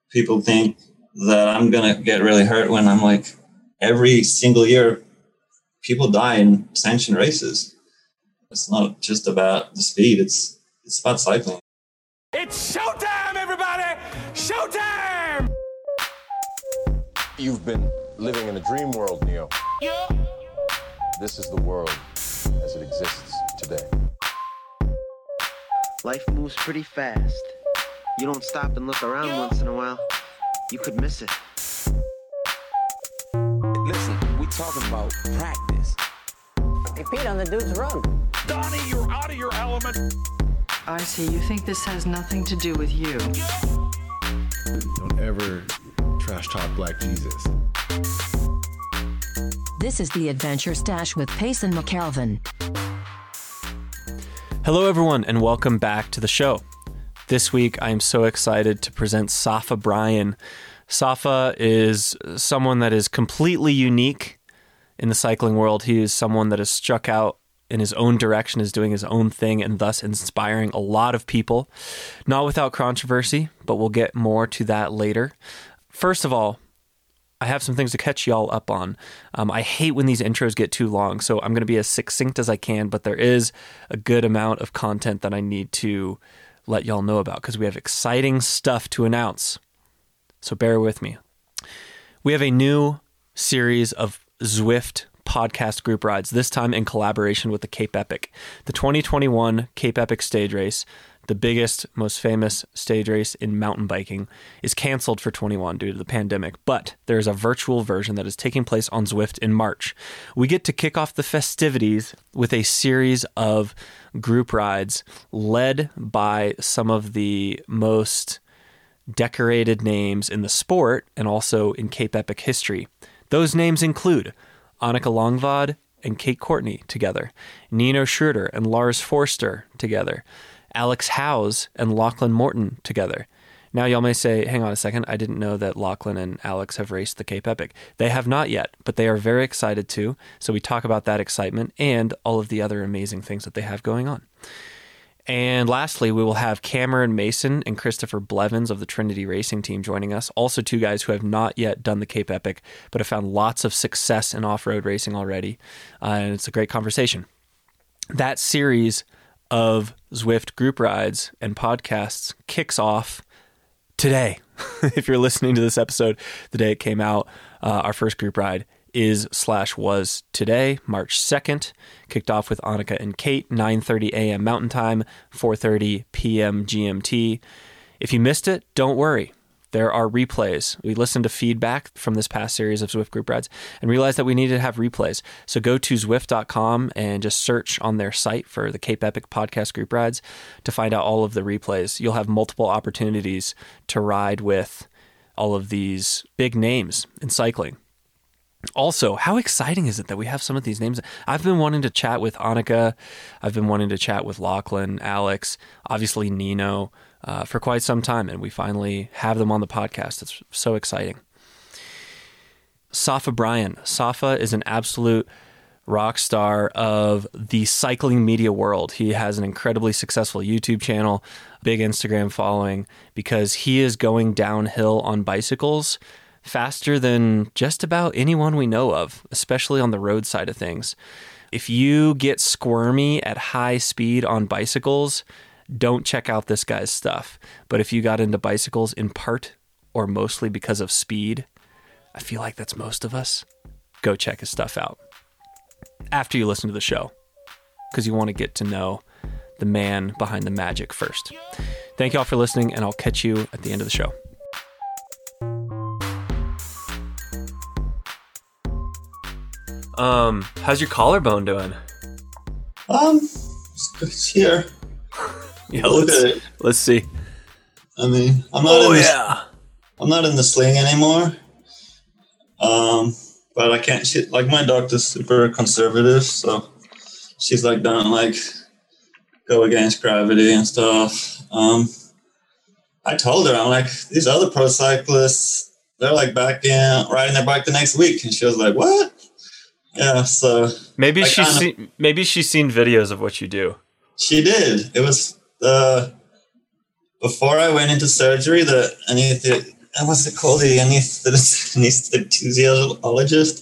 people think that I'm going to get really hurt when I'm like, every single year, people die in sanctioned races. It's not just about the speed. It's about cycling. It's showtime, everybody! Showtime! You've been living in a dream world, Neo. Yeah. This is the world as it exists today. Life moves pretty fast. You don't stop and look around once in a while, you could miss it. Listen, we talking about practice. Hey, Pete, on the dude's run. Donnie, you're out of your element. I see. You think this has nothing to do with you. Don't ever trash talk Black Jesus. This is the Adventure Stash with Payson McKelvin. Hello, everyone, and welcome back to the show. This week, I am so excited to present Safa Brian. Safa is someone that is completely unique in the cycling world. He is someone that has struck out in his own direction, is doing his own thing, and thus inspiring a lot of people. Not without controversy, but we'll get more to that later. First of all, I have some things to catch y'all up on. I hate when these intros get too long, so I'm going to be as succinct as I can, but there is a good amount of content that I need to let y'all know about because we have exciting stuff to announce. So bear with me. We have a new series of Zwift podcast group rides, this time in collaboration with the Cape Epic. The 2021 Cape Epic stage race, the biggest, most famous stage race in mountain biking, is canceled for 21 due to the pandemic, but there is a virtual version that is taking place on Zwift in March. We get to kick off the festivities with a series of group rides led by some of the most decorated names in the sport and also in Cape Epic history. Those names include Annika Longvad and Kate Courtney together, Nino Schurter and Lars Forster together, Alex Howes and Lachlan Morton together. Now y'all may say, hang on a second, I didn't know that Lachlan and Alex have raced the Cape Epic. They have not yet, but they are very excited to. So we talk about that excitement and all of the other amazing things that they have going on. And lastly, we will have Cameron Mason and Christopher Blevins of the Trinity Racing Team joining us. Also two guys who have not yet done the Cape Epic, but have found lots of success in off-road racing already. And it's a great conversation. That series of Zwift group rides and podcasts kicks off today. If you're listening to this episode, the day it came out, our first group ride was today, March 2nd. Kicked off with Annika and Kate, 9:30 a.m. Mountain Time, 4:30 p.m. GMT. If you missed it, don't worry. There are replays. We listened to feedback from this past series of Zwift group rides and realized that we needed to have replays. So go to Zwift.com and just search on their site for the Cape Epic podcast group rides to find out all of the replays. You'll have multiple opportunities to ride with all of these big names in cycling. Also, how exciting is it that we have some of these names? I've been wanting to chat with Annika. I've been wanting to chat with Lachlan, Alex, obviously Nino, for quite some time, and we finally have them on the podcast. It's so exciting. Safa Brian. Safa is an absolute rock star of the cycling media world. He has an incredibly successful YouTube channel, big Instagram following, because he is going downhill on bicycles faster than just about anyone we know of, especially on the road side of things. If you get squirmy at high speed on bicycles, don't check out this guy's stuff. But if you got into bicycles in part or mostly because of speed, I feel like that's most of us, go check his stuff out after you listen to the show, because you want to get to know the man behind the magic first. Thank you all for listening, and I'll catch you at the end of the show. How's your collarbone doing? It's here. Yeah, Look at it. Let's see. I mean, I'm not in the sling anymore. But I can't. Like my doctor's super conservative, so she's like, don't like go against gravity and stuff. I told her, I'm like, these other pro cyclists, they're like back in riding their bike the next week, and she was like, what? Yeah, so maybe she's seen videos of what you do. She did. It was before I went into surgery. The what's it called? The anesthesiologist.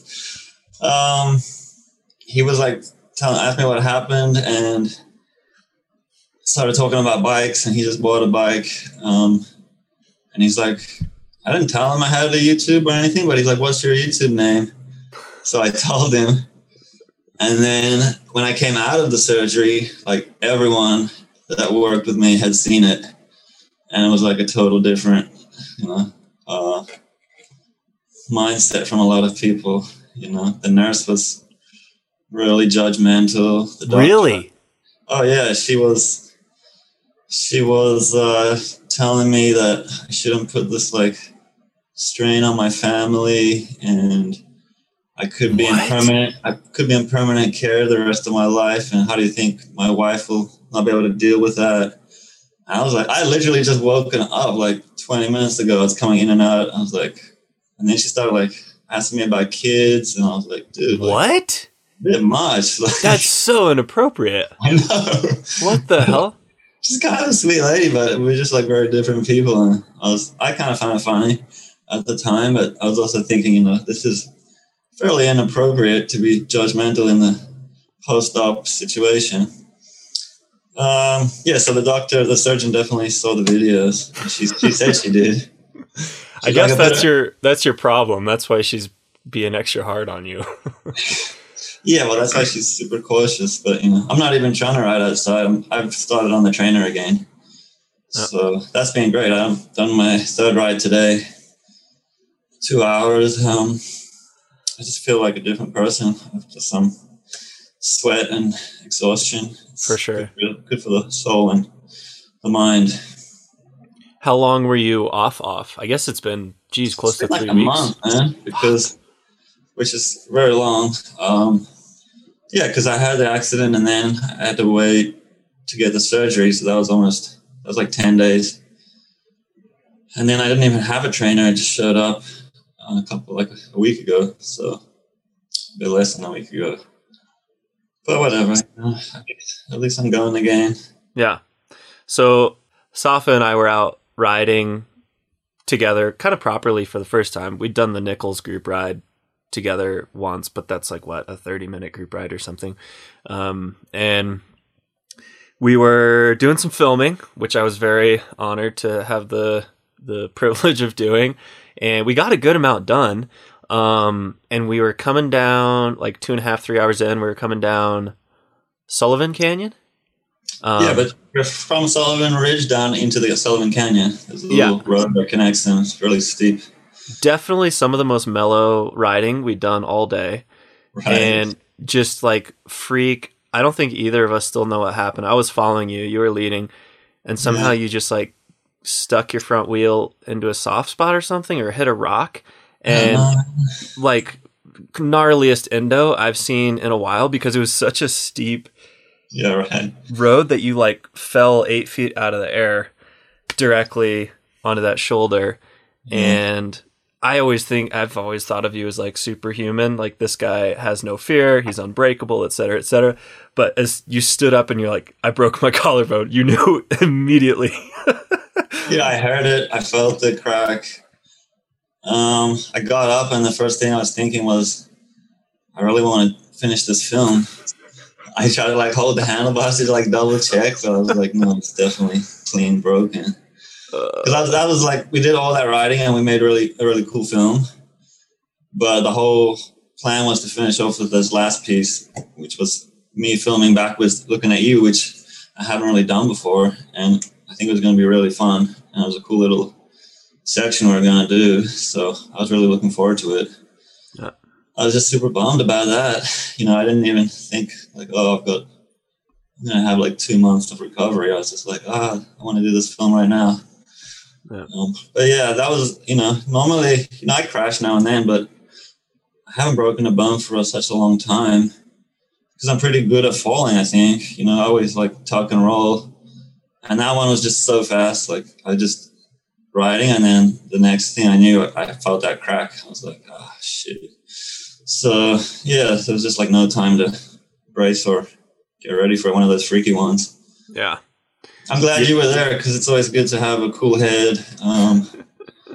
He was like asked me what happened and started talking about bikes, and he just bought a bike. And he's like, I didn't tell him I had a YouTube or anything, but he's like, what's your YouTube name? So I told him. And then when I came out of the surgery, like everyone that worked with me had seen it. And it was like a total different, mindset from a lot of people. The nurse was really judgmental. The doctor, Really? Oh yeah, she was telling me that I shouldn't put this like strain on my family, and I could be in permanent care the rest of my life. And how do you think my wife will not be able to deal with that? And I was like, I literally just woken up like 20 minutes ago. It's coming in and out. I was like, and then she started like asking me about kids, and I was like, dude, what? A bit much. Like, that's so inappropriate. I know. What the hell? She's kind of a sweet lady, but we're just like very different people. And I kind of found it funny at the time, but I was also thinking, this is fairly inappropriate to be judgmental in the post-op situation. So the surgeon definitely saw the videos. She said she did. I guess that's your problem. That's why she's being extra hard on you. Yeah, well, that's why she's super cautious. But I'm not even trying to ride outside. I've started on the trainer again, so that's been great. I've done my third ride today. 2 hours. I just feel like a different person after some sweat and exhaustion. For sure. Good for the soul and the mind. How long were you off? I guess it's been, close to 3 weeks. A month, man, which is very long. Because I had the accident and then I had to wait to get the surgery. So that was like 10 days. And then I didn't even have a trainer. I just showed up a week ago. So a bit less than a week ago. But whatever. At least I'm going again. Yeah. So Safa and I were out riding together kind of properly for the first time. We'd done the Nichols group ride together once, but that's like a 30-minute group ride or something. And we were doing some filming, which I was very honored to have the privilege of doing. And we got a good amount done. And we were coming down like 2.5, 3 hours in, we were coming down Sullivan Canyon. But you're from Sullivan Ridge down into the Sullivan Canyon. There's a little road that connects them. It's really steep. Definitely some of the most mellow riding we'd done all day. Right. And just like freak. I don't think either of us still know what happened. I was following you. You were leading. And somehow you just like stuck your front wheel into a soft spot or something, or hit a rock. And like gnarliest endo I've seen in a while, because it was such a steep road that you like fell 8 feet out of the air directly onto that shoulder. And I've always thought of you as like superhuman. Like, this guy has no fear. He's unbreakable, et cetera, et cetera. But as you stood up and you're like, I broke my collarbone, you knew immediately. Yeah, I heard it. I felt the crack. I got up, and the first thing I was thinking was, I really want to finish this film. I tried to like hold the handlebars to like double check, but I was like, no, it's definitely clean broken. Because that was like, we did all that riding and we made a really cool film. But the whole plan was to finish off with this last piece, which was me filming backwards, looking at you, which I haven't really done before. And I think it was going to be really fun. And it was a cool little section we were going to do. So I was really looking forward to it. Yeah. I was just super bummed about that. I didn't even think like, I'm going to have like 2 months of recovery. I was just like, I want to do this film right now. Yeah. But yeah, that was, normally, I crash now and then, but I haven't broken a bone for such a long time because I'm pretty good at falling, I think. I always like tuck and roll. And that one was just so fast. Like, I just riding, and then the next thing I knew, I felt that crack. I was like, shit. So yeah, so it was just like no time to brace or get ready for one of those freaky ones. Yeah. I'm glad you were there, because it's always good to have a cool head.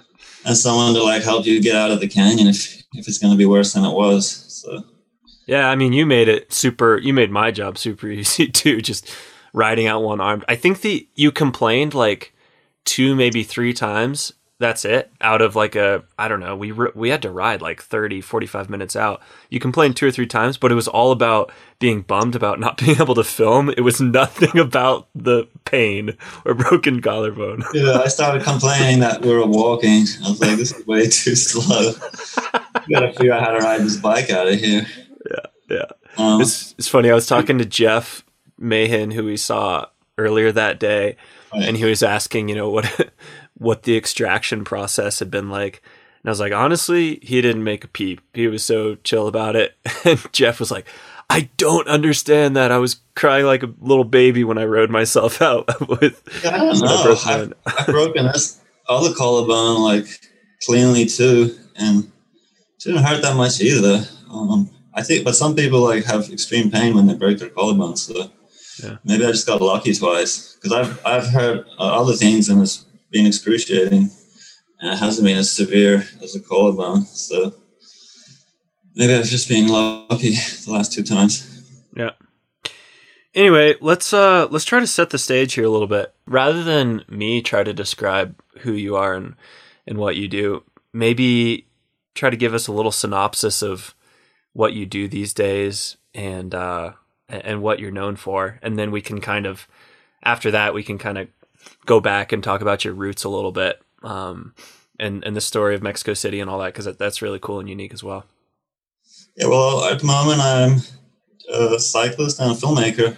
and someone to like help you get out of the canyon if it's going to be worse than it was. So yeah, I mean, you made my job super easy too, just riding out one armed. I think you complained like 2, maybe 3 times. That's it. Out of like I don't know, we had to ride like 30, 45 minutes out. You complained 2 or 3 times, but it was all about being bummed about not being able to film. It was nothing about the pain or broken collarbone. Yeah, I started complaining that we were walking. I was like, this is way too slow. We gotta figure out how to ride this bike out of here. Yeah. It's funny. I was talking to Jeff Mahan, who we saw earlier that day, right. And he was asking, what the extraction process had been like. And I was like, honestly, he didn't make a peep. He was so chill about it. And Jeff was like, I don't understand that. I was crying like a little baby when I rode myself out with. Yeah, I don't know. I've broken this other collarbone like cleanly too, and it didn't hurt that much either. I think, but some people like have extreme pain when they break their collarbone. So yeah. Maybe I just got lucky twice, because I've heard other things and it's been excruciating, and it hasn't been as severe as a collarbone. So maybe I've just been lucky the last 2 times. Yeah. Anyway, let's try to set the stage here a little bit. Rather than me try to describe who you are and what you do, maybe try to give us a little synopsis of what you do these days and what you're known for. And then we can after that, we can go back and talk about your roots a little bit, and the story of Mexico City and all that, because that's really cool and unique as well. Yeah, well, at the moment I'm a cyclist and a filmmaker.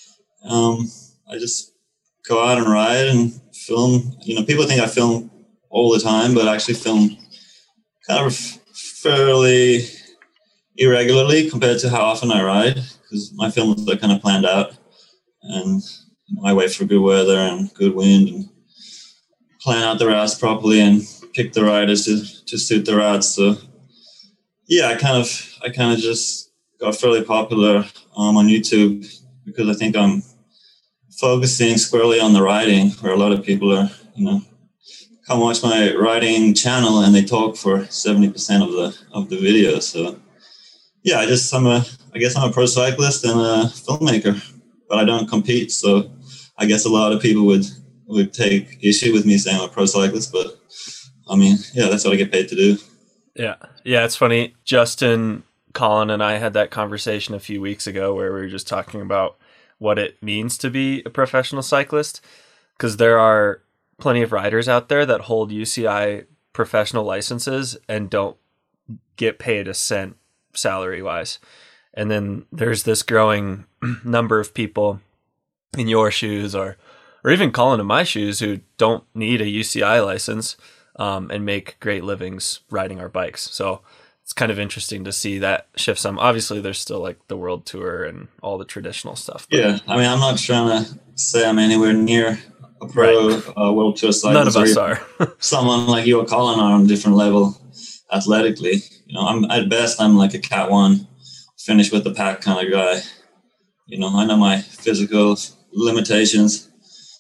I just go out and ride and film. People think I film all the time, but I actually film kind of fairly irregularly compared to how often I ride, because my films are kind of planned out, and I wait for good weather and good wind and plan out the routes properly and pick the riders to suit the routes. So yeah, I kind of just got fairly popular on YouTube because I think I'm focusing squarely on the riding, where a lot of people are, come watch my riding channel and they talk for 70% of the video. So yeah, I guess I'm a pro cyclist and a filmmaker, but I don't compete. So I guess a lot of people would take issue with me saying I'm a pro cyclist, but I mean, yeah, that's what I get paid to do. Yeah. Yeah, it's funny. Justin, Colin, and I had that conversation a few weeks ago where we were just talking about what it means to be a professional cyclist, because there are plenty of riders out there that hold UCI professional licenses and don't get paid a cent salary-wise. And then there's this growing number of people in your shoes or even Colin in my shoes who don't need a UCI license and make great livings riding our bikes. So it's kind of interesting to see that shift some. Obviously, there's still like the world tour and all the traditional stuff. Yeah, I mean, I'm not trying to say I'm anywhere near a pro world tour cyclist. None of us are. Someone like you or Colin are on a different level athletically. I'm at best, I'm like a Cat 1, finish with the pack kind of guy. I know my physical limitations.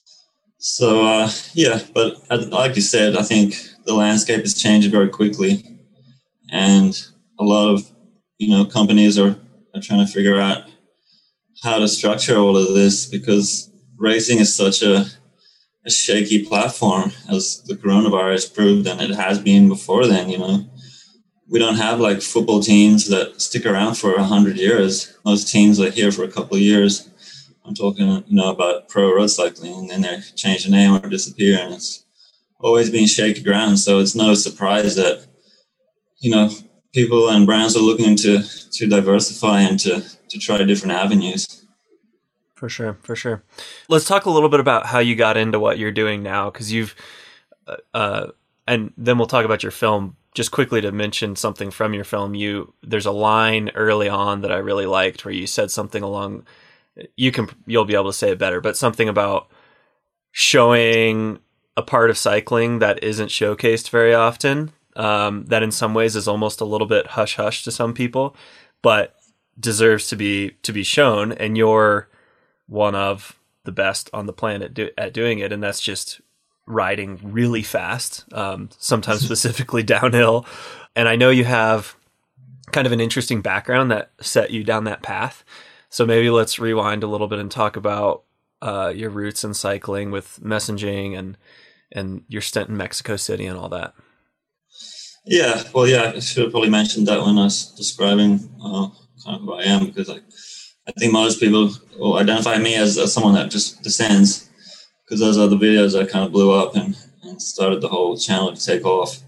So, yeah, but like you said, I think the landscape has changed very quickly. And a lot of, companies are trying to figure out how to structure all of this, because racing is such a shaky platform, as the coronavirus proved, and it has been before then. We don't have like football teams that stick around for 100 years. Most teams are here for a couple of years. I'm talking, about pro road cycling, and then they change the name or disappear, and it's always been shaky ground. So it's no surprise that, people and brands are looking to diversify and to try different avenues. For sure. Let's talk a little bit about how you got into what you're doing now, because you've, and then we'll talk about your film. Just quickly to mention something from your film, there's a line early on that I really liked where you said something along, you'll be able to say it better, but something about showing a part of cycling that isn't showcased very often, that in some ways is almost a little bit hush hush to some people, but deserves to be shown. And you're one of the best on the planet at doing it, and that's just riding really fast, sometimes specifically downhill. And I know you have kind of an interesting background that set you down that path. So maybe let's rewind a little bit and talk about your roots in cycling with messaging and your stint in Mexico City and all that. Yeah, well, yeah, I should have probably mentioned that when I was describing kind of who I am, because I think most people will identify me as someone that just descends, because those are the videos that kind of blew up and started the whole channel to take off.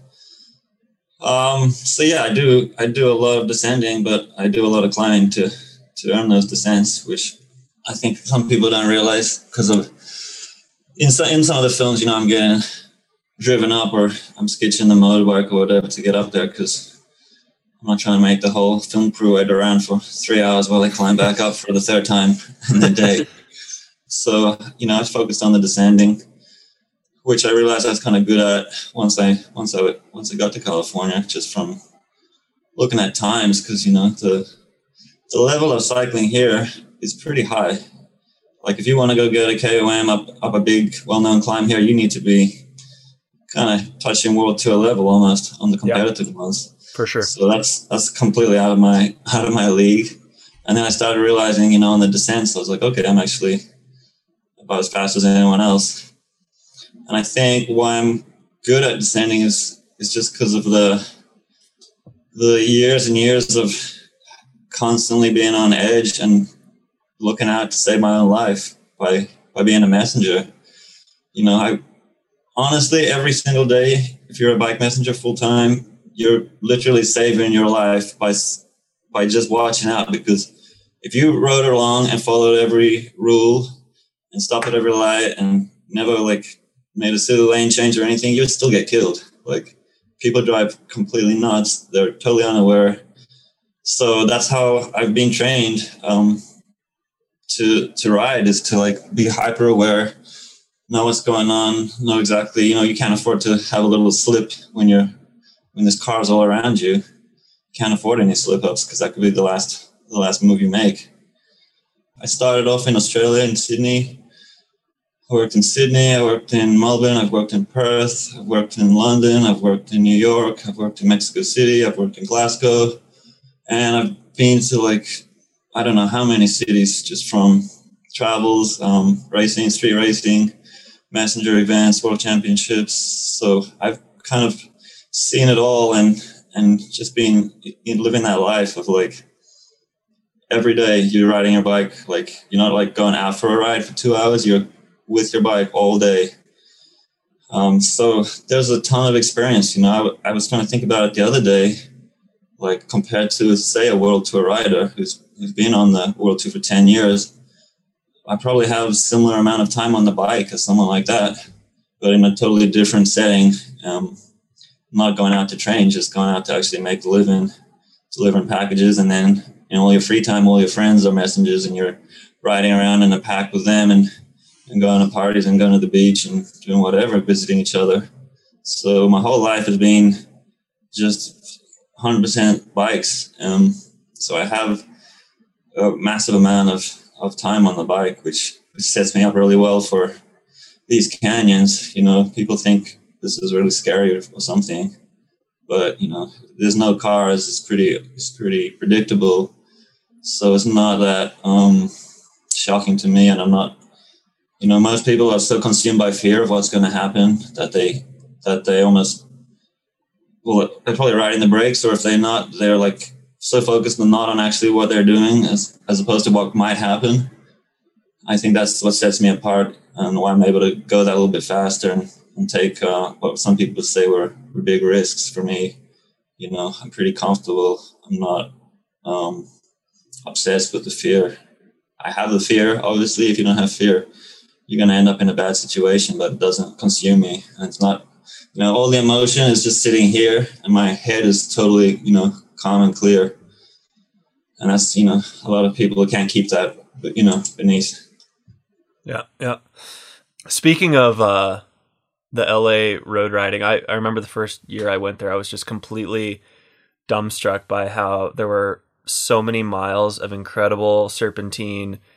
So yeah, I do a lot of descending, but I do a lot of climbing to earn those descents, which I think some people don't realize, because of in some of the films, I'm getting driven up or I'm sketching the motorbike or whatever to get up there, because I'm not trying to make the whole film crew wait around for 3 hours while they climb back up for the third time in the day. So, I focused on the descending, which I realized I was kind of good at once I got to California, just from looking at times, because, the level of cycling here is pretty high. Like if you want to go get a KOM up a big, well-known climb here, you need to be kind of touching World Tour level almost on the competitive ones. For sure. So that's completely out of my league. And then I started realizing, on the descents, I was like, okay, I'm actually about as fast as anyone else. And I think why I'm good at descending is just because of the years and years of constantly being on edge and looking out to save my own life by being a messenger. I honestly, every single day, if you're a bike messenger full time, you're literally saving your life by just watching out, because if you rode along and followed every rule and stopped at every light and never made a silly lane change or anything, you'd still get killed. People drive completely nuts. They're totally unaware. So that's how I've been trained to ride, is to be hyper aware, know what's going on, know exactly, you can't afford to have a little slip when there's cars all around you. You can't afford any slip ups, because that could be the last move you make. I started off in Australia, in Sydney. I worked in Sydney, I worked in Melbourne, I've worked in Perth, I've worked in London, I've worked in New York, I've worked in Mexico City, I've worked in Glasgow, and I've been to I don't know how many cities, just from travels, racing, street racing, messenger events, world championships. So I've kind of seen it all and just been living that life of every day you're riding your bike. You're not going out for a ride for 2 hours, you're with your bike all day. So there's a ton of experience. I was trying to think about it the other day, compared to, say, a World Tour rider who's been on the World Tour for 10 years. I probably have a similar amount of time on the bike as someone like that, but in a totally different setting. Not going out to train, just going out to actually make a living, delivering packages, and then all your free time, all your friends are messengers, and you're riding around in a pack with them and going to parties and going to the beach and doing whatever, visiting each other. So my whole life has been just 100% bikes. So I have a massive amount of time on the bike, which sets me up really well for these canyons. People think this is really scary or something, but there's no cars. It's pretty predictable. So it's not that shocking to me, and I'm not. Most people are so consumed by fear of what's going to happen that they almost, they're probably riding the brakes, or if they're not, they're so focused not on actually what they're doing as opposed to what might happen. I think that's what sets me apart, and why I'm able to go that little bit faster and take what some people would say were big risks. For me, I'm pretty comfortable. I'm not obsessed with the fear. I have the fear. Obviously, if you don't have fear, you're going to end up in a bad situation, but it doesn't consume me. And it's not, all the emotion is just sitting here, and my head is totally, calm and clear. And that's, a lot of people can't keep that, beneath. Yeah. Yeah. Speaking of the LA road riding, I remember the first year I went there, I was just completely dumbstruck by how there were so many miles of incredible serpentine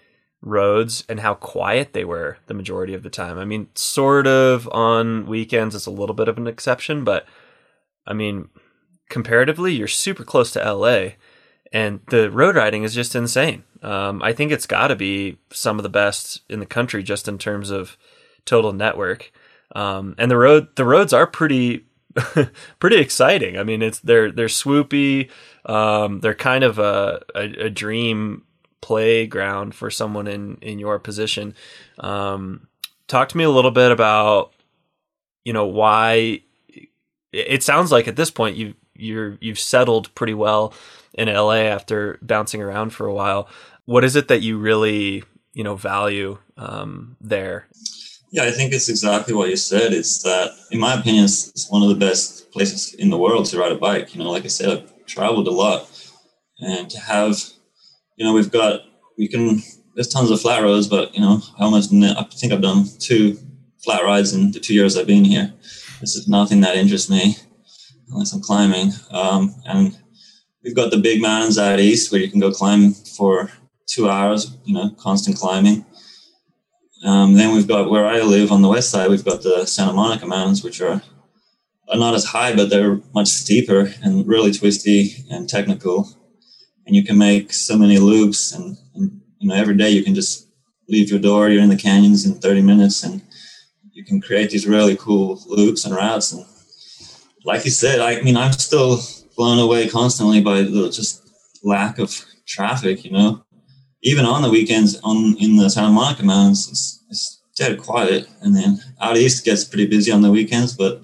roads and how quiet they were the majority of the time. I mean, sort of on weekends, it's a little bit of an exception, but I mean, comparatively, you're super close to LA, and the road riding is just insane. I think it's got to be some of the best in the country just in terms of total network. And the roads are pretty pretty exciting. I mean, they're swoopy. They're kind of a dream playground for someone in your position. Talk to me a little bit about, why it sounds like at this point you've settled pretty well in LA after bouncing around for a while. What is it that you really, value there? Yeah, I think it's exactly what you said. It's that, in my opinion, it's one of the best places in the world to ride a bike. Like I said, I've traveled a lot, and to have, there's tons of flat roads, but, I think I've done 2 flat rides in the 2 years I've been here. This is nothing that interests me unless I'm climbing. And we've got the big mountains out east where you can go climb for 2 hours, constant climbing. Then we've got where I live on the west side, we've got the Santa Monica Mountains, which are not as high, but they're much steeper and really twisty and technical. And you can make so many loops, and every day you can just leave your door, you're in the canyons in 30 minutes, and you can create these really cool loops and routes. And like you said, I'm still blown away constantly by the just lack of traffic, Even on the weekends in the Santa Monica Mountains, it's dead quiet. And then out east it gets pretty busy on the weekends, but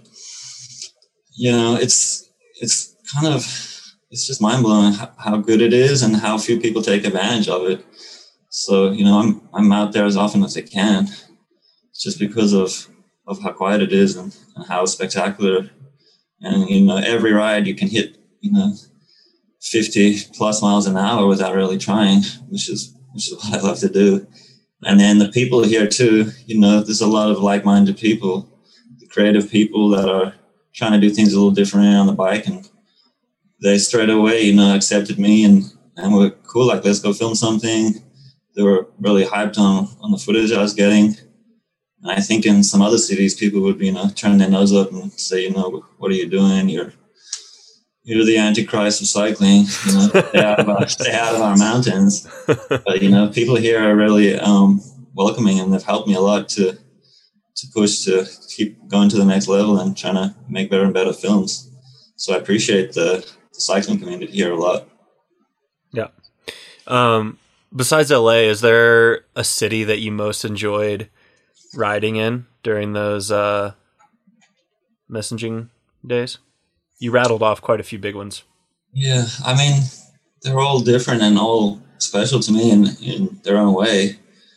it's just mind blowing how good it is and how few people take advantage of it. So, I'm out there as often as I can, just because of how quiet it is and how spectacular. And, every ride you can hit, 50 plus miles an hour without really trying, which is what I love to do. And then the people here too, there's a lot of like-minded people, the creative people that are trying to do things a little different on the bike, and they straight away, accepted me and were cool, like, let's go film something. They were really hyped on the footage I was getting. And I think in some other cities, people would, turn their nose up and say, what are you doing? You're the Antichrist of cycling, stay out of our mountains. But, people here are really welcoming, and they've helped me a lot to push to keep going to the next level and trying to make better and better films. So I appreciate the cycling community here a lot. Yeah. Besides LA, is there a city that you most enjoyed riding in during those messaging days? You rattled off quite a few big ones. Yeah, they're all different and all special to me in their own way.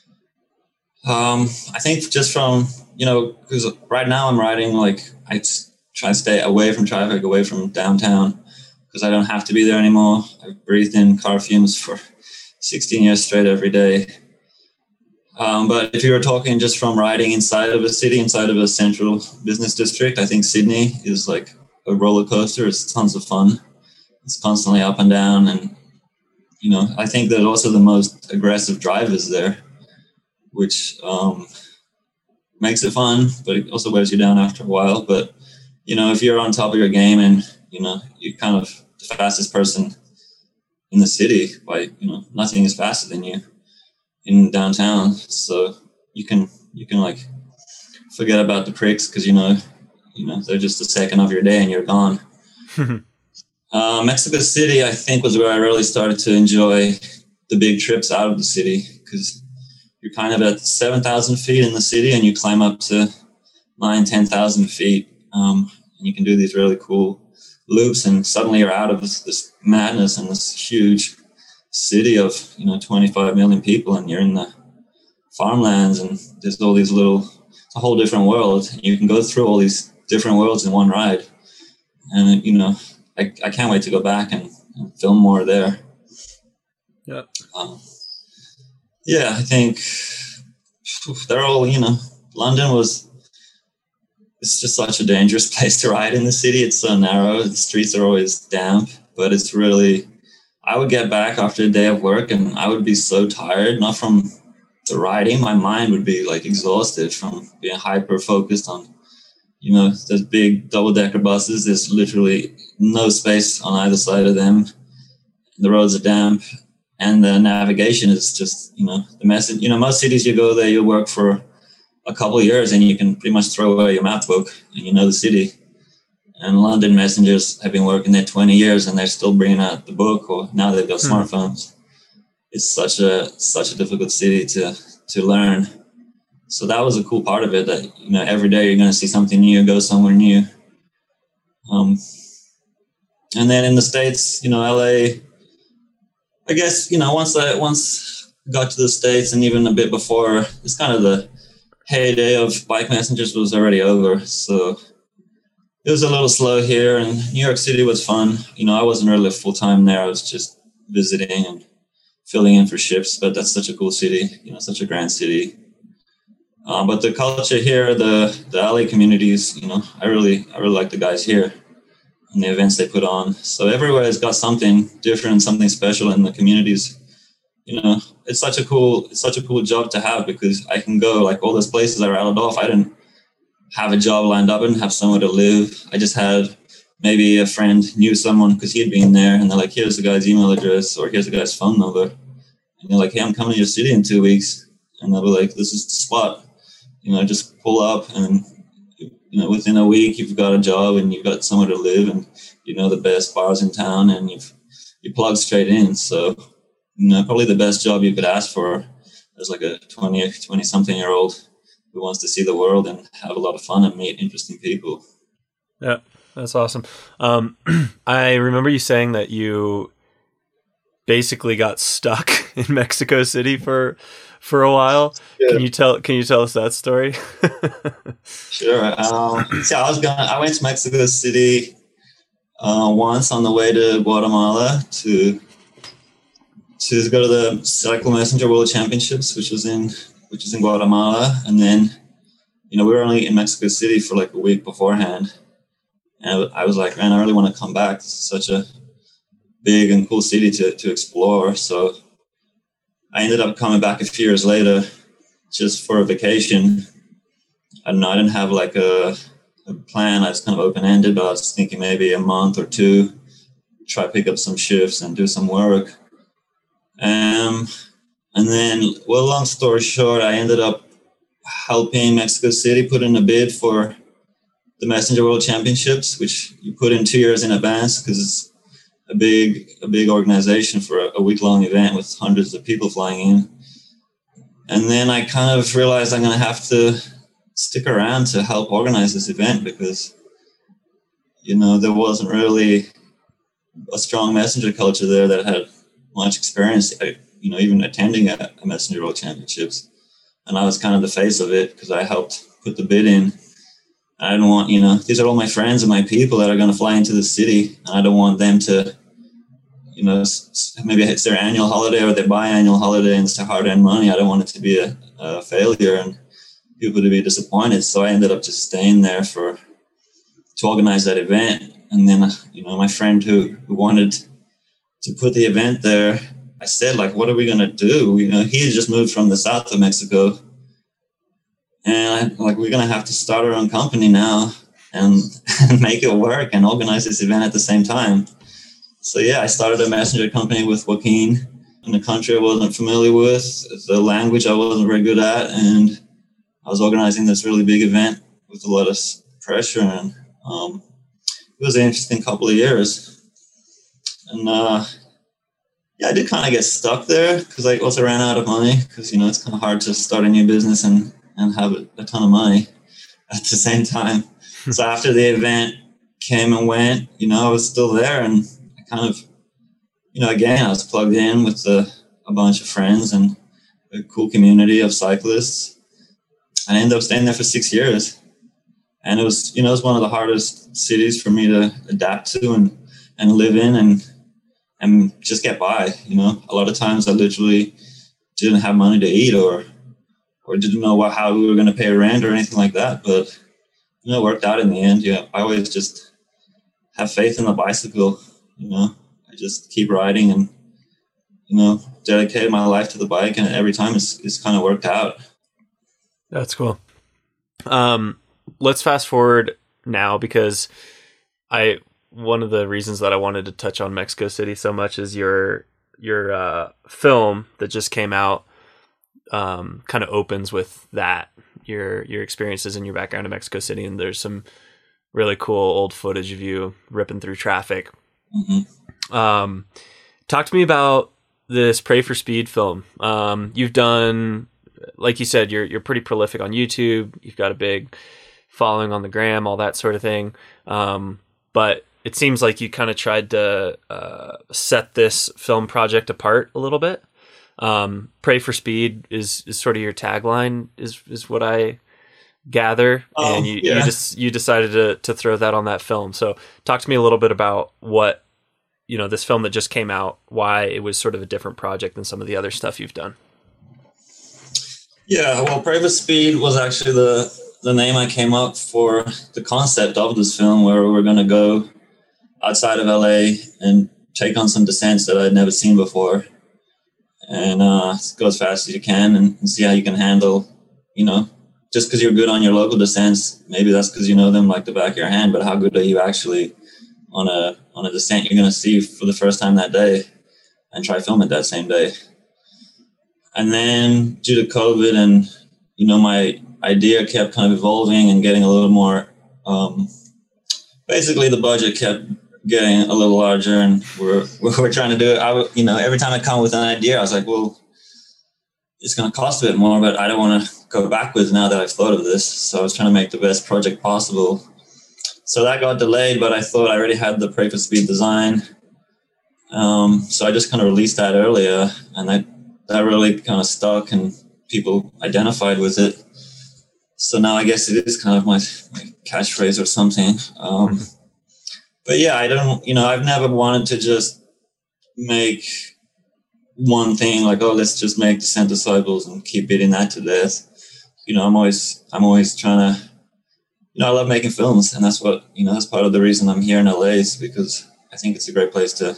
I think just from, because right now I'm riding, I try to stay away from traffic, away from downtown, because I don't have to be there anymore. I've breathed in car fumes for 16 years straight every day. But if you were talking just from riding inside of a city, inside of a central business district, I think Sydney is like a roller coaster. It's tons of fun. It's constantly up and down. And, I think there's also the most aggressive drivers there, which makes it fun, but it also wears you down after a while. But, if you're on top of your game and, you're kind of the fastest person in the city by, nothing is faster than you in downtown. So you can like forget about the pricks because, they're just a second of your day and you're gone. Mexico City, I think, was where I really started to enjoy the big trips out of the city, because you're kind of at 7,000 feet in the city and you climb up to 10,000 feet. And you can do these really cool loops, and suddenly you're out of this madness and this huge city of 25 million people, and you're in the farmlands, and there's all these it's a whole different world. You can go through all these different worlds in one ride, and I can't wait to go back and film more there. Yeah. I think they're all, London it's just such a dangerous place to ride in the city. It's so narrow. The streets are always damp, but it's really, I would get back after a day of work and I would be so tired, not from the riding, my mind would be like exhausted from being hyper focused on, those big double-decker buses. There's literally no space on either side of them. The roads are damp, and the navigation is just, the message. Most cities you go there, you work for a couple of years and you can pretty much throw away your map book and you know the city. And London messengers have been working there 20 years and they're still bringing out the book, or now they've got smartphones. It's such a difficult city to learn. So that was a cool part of it, that, every day you're going to see something new, go somewhere new. And then in the States, LA, I guess, once I got to the States, and even a bit before, it's kind of the heyday of bike messengers was already over. So it was a little slow here, and New York City was fun. I wasn't really full-time there. I was just visiting and filling in for shifts, but that's such a cool city, such a grand city. But the culture here, the LA communities, I really like the guys here and the events they put on. So everywhere has got something different, something special in the communities. It's such a cool job to have, because I can go, like, all those places I rattled off. I didn't have a job lined up. I didn't have somewhere to live. I just had maybe a friend knew someone because he'd been there, and they're like, here's the guy's email address, or here's the guy's phone number. And you're like, hey, I'm coming to your city in 2 weeks. And they'll be like, this is the spot. Just pull up, and, within a week you've got a job and you've got somewhere to live, and, the best bars in town, and you plug straight in. So, probably the best job you could ask for as like a 20-something year old who wants to see the world and have a lot of fun and meet interesting people. Yeah, that's awesome. I remember you saying that you basically got stuck in Mexico City for a while. Yeah. Can you tell us that story? Sure. I went to Mexico City once on the way to Guatemala to go to the Cycle Messenger World Championships, which is in Guatemala. And then, we were only in Mexico City for like a week beforehand. And I was like, man, I really want to come back. It's such a big and cool city to explore. So I ended up coming back a few years later just for a vacation. I don't know, I didn't have like a plan. I was kind of open-ended, but I was thinking maybe a month or two, try to pick up some shifts and do some work. And then, well, long story short, I ended up helping Mexico City put in a bid for the Messenger World Championships, which you put in 2 years in advance because it's a big organization for a week-long event with hundreds of people flying in. And then I kind of realized I'm going to have to stick around to help organize this event because, there wasn't really a strong messenger culture there that had much experience, even attending a Messenger World Championships. And I was kind of the face of it because I helped put the bid in. I didn't want, these are all my friends and my people that are going to fly into the city. And I don't want them to, maybe it's their annual holiday or their biannual holiday and it's their hard-earned money. I don't want it to be a failure and people to be disappointed. So I ended up just staying there to organize that event. And then, my friend who wanted to put the event there, I said, like, what are we going to do? He had just moved from the south of Mexico. And we're going to have to start our own company now and make it work and organize this event at the same time. So, yeah, I started a messenger company with Joaquin in a country I wasn't familiar with, the language I wasn't very good at. And I was organizing this really big event with a lot of pressure. And it was an interesting couple of years. And, I did kind of get stuck there because I also ran out of money because, it's kind of hard to start a new business and have a ton of money at the same time. So after the event came and went, I was still there and I kind of, again, I was plugged in with a bunch of friends and a cool community of cyclists. I ended up staying there for 6 years. And it was, it was one of the hardest cities for me to adapt to and live in and just get by. A lot of times I literally didn't have money to eat or didn't know how we were going to pay rent or anything like that. But, it worked out in the end. Yeah, I always just have faith in the bicycle. I just keep riding and, dedicated my life to the bike, and every time it's kind of worked out. That's cool. Let's fast forward now, because one of the reasons that I wanted to touch on Mexico City so much is your film that just came out kind of opens with that, your experiences and your background in Mexico City, and there's some really cool old footage of you ripping through traffic. Mm-hmm. Talk to me about this Pray for Speed film. You've done, like you said, you're pretty prolific on YouTube. You've got a big following on the gram, all that sort of thing. But it seems like you kind of tried to set this film project apart a little bit. Pray for Speed is sort of your tagline, is what I gather. And you decided to throw that on that film. So talk to me a little bit about what, this film that just came out, why it was sort of a different project than some of the other stuff you've done. Yeah, well, Pray for Speed was actually the name I came up for the concept of this film, where we're going to go outside of LA and take on some descents that I'd never seen before, and go as fast as you can and see how you can handle, just because you're good on your local descents, maybe that's because you know them like the back of your hand, but how good are you actually on a descent you're going to see for the first time that day, and try film it that same day. And then due to COVID and, my idea kept kind of evolving and getting a little more, basically the budget kept getting a little larger, and we're trying to do it. Every time I come with an idea, I was like, well, it's going to cost a bit more, but I don't want to go backwards now that I've thought of this. So I was trying to make the best project possible. So that got delayed, but I thought I already had the Pray for Speed design. So I just kind of released that earlier, and that really kind of stuck and people identified with it. So now I guess it is kind of my catchphrase or something. But yeah, I've never wanted to just make one thing like, oh, let's just make Descent Disciples and keep beating that to death. I'm always trying to, I love making films, and that's what, that's part of the reason I'm here in LA, is because I think it's a great place to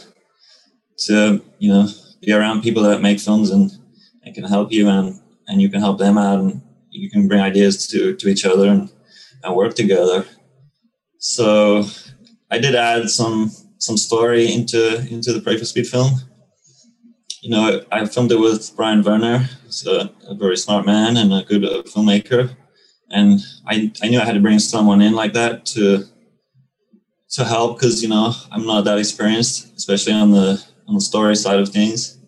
be around people that make films and can help you, and you can help them out, and you can bring ideas to each other and work together. So I did add some story into the Pray for Speed film. I filmed it with Brian Werner, who's a very smart man and a good filmmaker. And I knew I had to bring someone in like that to help, because, I'm not that experienced, especially on the story side of things.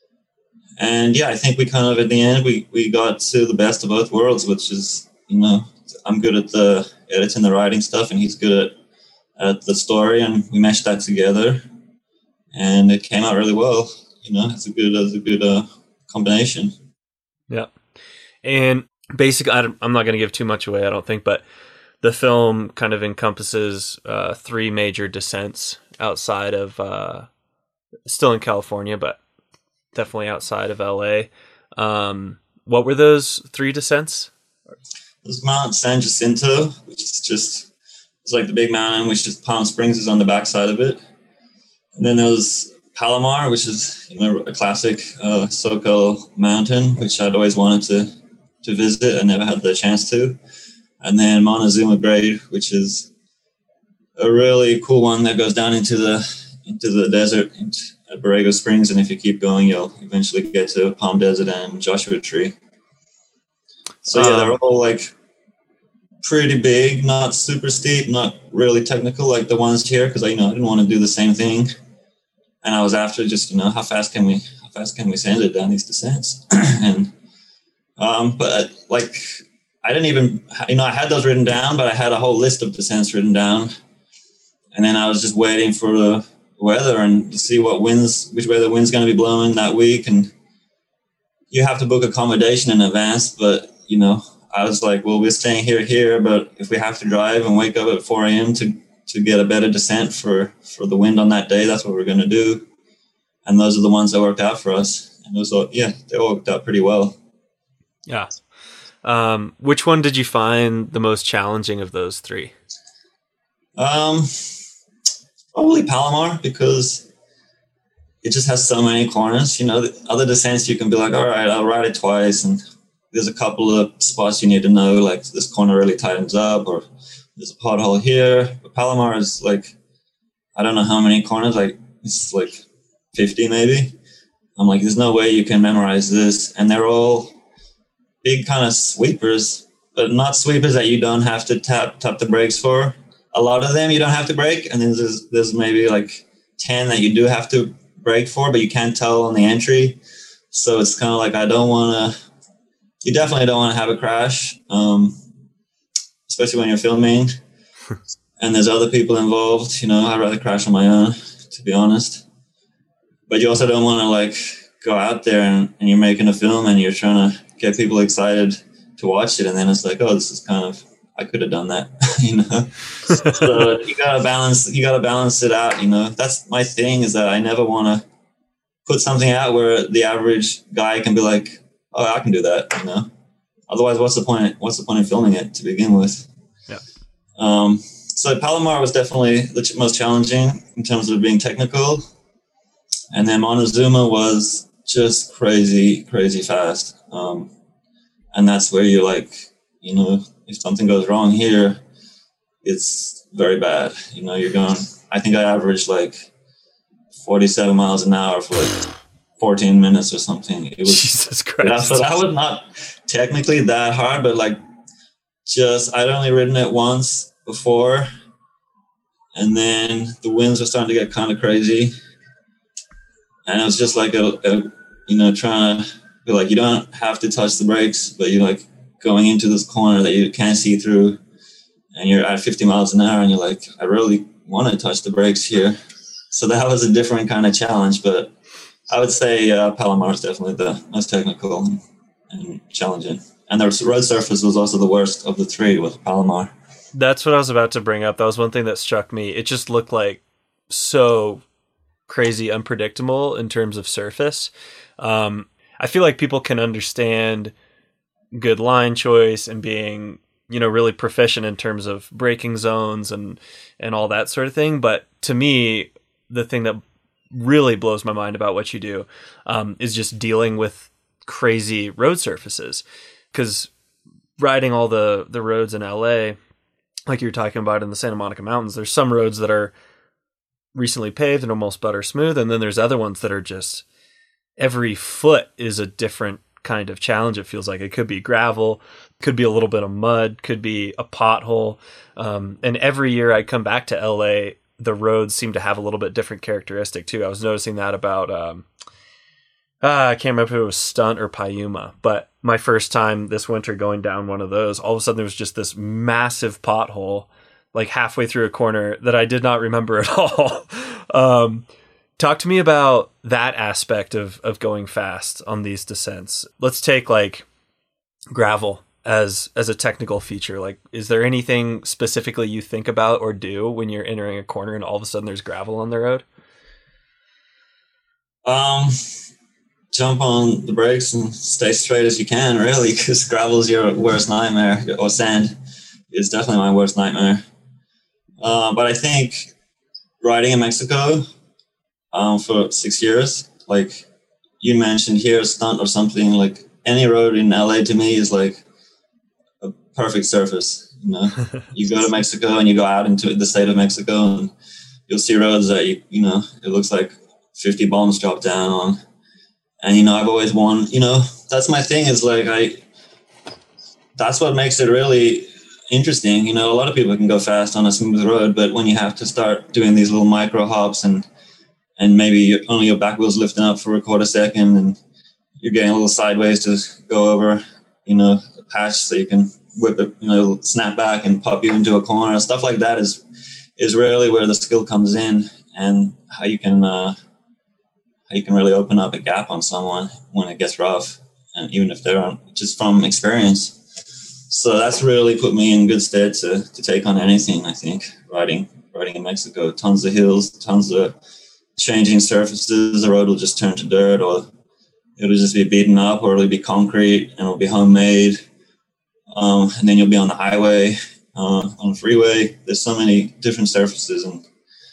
And yeah, I think we kind of, at the end, we got to the best of both worlds, which is, I'm good at the editing, the writing stuff, and he's good at the story, and we meshed that together, and it came out really well. It's a good combination. Yeah. And basically, I'm not going to give too much away, I don't think, but the film kind of encompasses 3 major descents outside of, still in California, but definitely outside of LA. What were those 3 descents? There's Mount San Jacinto, which is it's like the big mountain, which is Palm Springs is on the backside of it. And then there's Palomar, which is a classic SoCal mountain, which I'd always wanted to visit. I never had the chance to. And then Montezuma Grade, which is a really cool one that goes down into the desert at Borrego Springs. And if you keep going, you'll eventually get to Palm Desert and Joshua Tree. So yeah, they're all like pretty big, not super steep, not really technical like the ones here, because I didn't want to do the same thing. And I was after just, how fast can we send it down these descents? And but like I didn't even, I had those written down, but I had a whole list of descents written down. And then I was just waiting for the weather and to see which way the wind's going to be blowing that week. And you have to book accommodation in advance, but I was like, well, we're staying here, but if we have to drive and wake up at 4 a.m. to get a better descent for the wind on that day, that's what we're going to do. And those are the ones that worked out for us. And they all worked out pretty well. Yeah. Which one did you find the most challenging of those 3? Probably Palomar, because it just has so many corners. You know, the other descents you can be like, all right, I'll ride it twice, and there's a couple of spots you need to know, like this corner really tightens up, or there's a pothole here. But Palomar is like, I don't know how many corners, like it's like 50 maybe. I'm like, there's no way you can memorize this. And they're all big kind of sweepers, but not sweepers that you don't have to tap the brakes for. A lot of them you don't have to brake, and then there's maybe like 10 that you do have to brake for, but you can't tell on the entry. So it's kind of like, you definitely don't want to have a crash, especially when you're filming and there's other people involved. You know, I'd rather crash on my own, to be honest. But you also don't want to like go out there and you're making a film and you're trying to get people excited to watch it, and then it's like, oh, this is kind of, I could have done that, you know. So you gotta balance it out, you know. That's my thing, is that I never want to put something out where the average guy can be like, oh, I can do that, you know. Otherwise, what's the point in filming it to begin with? Yeah. So Palomar was definitely the most challenging in terms of being technical. And then Montezuma was just crazy fast. And that's where you're like, you know, if something goes wrong here, it's very bad. You know, I think I averaged like 47 miles an hour for like 14 minutes or something. It was, Jesus Christ. Yeah, so that was not technically that hard, but like I'd only ridden it once before. And then the winds were starting to get kind of crazy. And it was just like you know, trying to be like, you don't have to touch the brakes, but you're like going into this corner that you can't see through, and you're at 50 miles an hour, and you're like, I really want to touch the brakes here. So that was a different kind of challenge, but I would say Palomar is definitely the most technical and challenging. And the road surface was also the worst of the three with Palomar. That's what I was about to bring up. That was one thing that struck me. It just looked like so crazy unpredictable in terms of surface. I feel like people can understand good line choice and being, you know, really proficient in terms of braking zones and all that sort of thing. But to me, the thing that really blows my mind about what you do is just dealing with crazy road surfaces. Because riding all the roads in LA, like you're talking about in the Santa Monica Mountains, there's some roads that are recently paved and almost butter smooth, and then there's other ones that are just, every foot is a different kind of challenge. It feels like it could be gravel, could be a little bit of mud, could be a pothole. And every year I come back to LA, the roads seem to have a little bit different characteristic too. I was noticing that about, I can't remember if it was Stunt or Piuma, but my first time this winter going down one of those, all of a sudden there was just this massive pothole like halfway through a corner that I did not remember at all. Talk to me about that aspect of going fast on these descents. Let's take like gravel as a technical feature. Like, is there anything specifically you think about or do when you're entering a corner and all of a sudden there's gravel on the road? Jump on the brakes and stay straight as you can, really, because gravel is your worst nightmare, or sand is definitely my worst nightmare. But I think riding in Mexico for 6 years, like you mentioned here, Stunt or something, like any road in LA to me is like a perfect surface. You know, you go to Mexico and you go out into the state of Mexico and you'll see roads that you know, it looks like 50 bombs dropped down on. And, you know, I've always that's my thing, is like, that's what makes it really interesting. You know, a lot of people can go fast on a smooth road, but when you have to start doing these little micro hops and maybe only your back wheel's lifting up for a quarter second and you're getting a little sideways to go over, you know, a patch so you can whip it, you know, snap back and pop you into a corner. Stuff like that is really where the skill comes in, and how you can really open up a gap on someone when it gets rough, and even if they're just from experience. So that's really put me in good stead to take on anything, I think, riding in Mexico. Tons of hills, tons of changing surfaces. The road will just turn to dirt, or it'll just be beaten up, or it'll be concrete and it'll be homemade. And then you'll be on the highway, on the freeway. There's so many different surfaces, and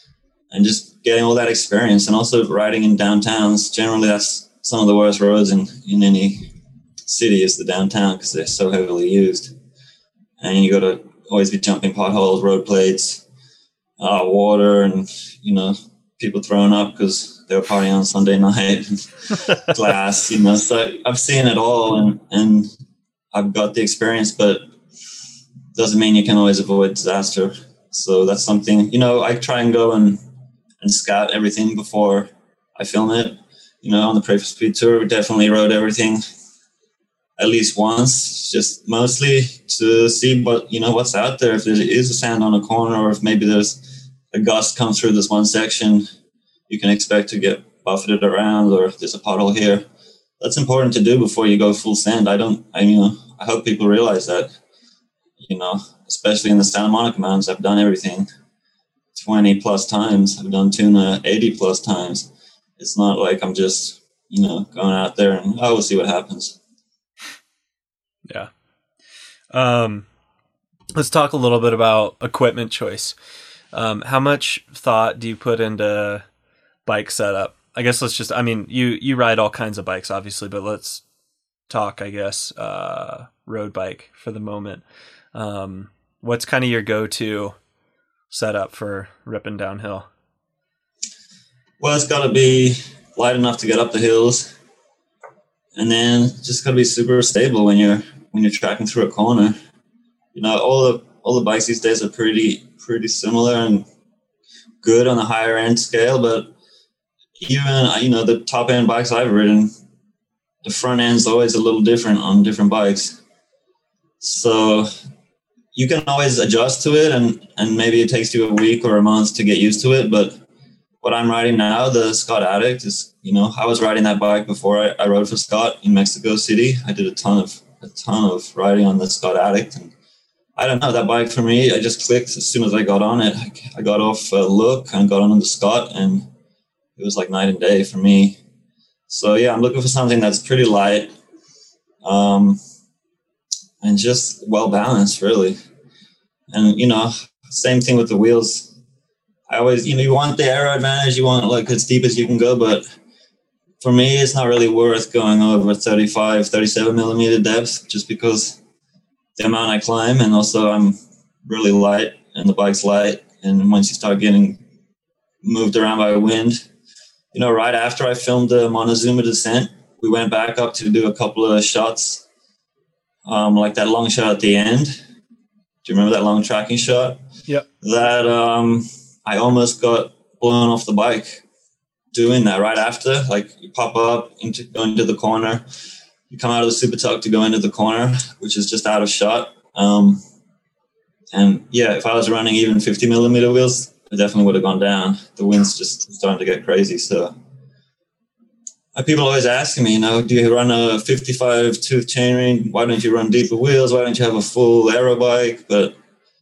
and just getting all that experience, and also riding in downtowns. Generally, that's some of the worst roads in any city is the downtown because they're so heavily used. And you got to always be jumping potholes, road plates, water, and, people throwing up because they were partying on Sunday night, glass, So I've seen it all, and I've got the experience, but doesn't mean you can always avoid disaster. So that's something, I try and go and scout everything before I film it. On the Pray for Speed tour, we definitely rode everything at least once, just mostly to see what's out there. If there is a sand on a corner, or if maybe there's a gust comes through this one section, you can expect to get buffeted around, or if there's a pothole here. That's important to do before you go full send. I hope people realize that, especially in the Santa Monica Mountains. I've done everything 20 plus times. I've done tuna 80 plus times. It's not like I'm just, going out there and, we'll see what happens. Yeah. Let's talk a little bit about equipment choice. How much thought do you put into bike setup? I guess you ride all kinds of bikes, obviously, but let's talk, I guess, road bike for the moment. What's kind of your go-to setup for ripping downhill? Well, it's got to be light enough to get up the hills, and then just got to be super stable when you're tracking through a corner. All the bikes these days are pretty similar and good on the higher end scale, but even the top end bikes I've ridden, the front end's always a little different on different bikes. So you can always adjust to it, and maybe it takes you a week or a month to get used to it. But what I'm riding now, the Scott Addict, is, I was riding that bike before I rode for Scott in Mexico City. I did a ton of riding on the Scott Addict, and I don't know, that bike for me, I just clicked as soon as I got on it. I got off Look and got on the Scott, and it was like night and day for me. So yeah, I'm looking for something that's pretty light, and just well balanced, really. And same thing with the wheels. I always, you want the aero advantage, you want like as deep as you can go, but for me, it's not really worth going over 35, 37 millimeter depth, just because the amount I climb, and also I'm really light and the bike's light. And once you start getting moved around by wind, right after I filmed the Montezuma descent, we went back up to do a couple of shots, like that long shot at the end. Do you remember that long tracking shot? Yep. That I almost got blown off the bike doing that right after. Like, you pop up, go into the corner, you come out of the Super Tuck to go into the corner, which is just out of shot. And yeah, if I was running even 50 millimeter wheels, it definitely would have gone down. The wind's just starting to get crazy. So people always asking me, do you run a 55 tooth chainring? Why don't you run deeper wheels? Why don't you have a full aero bike? But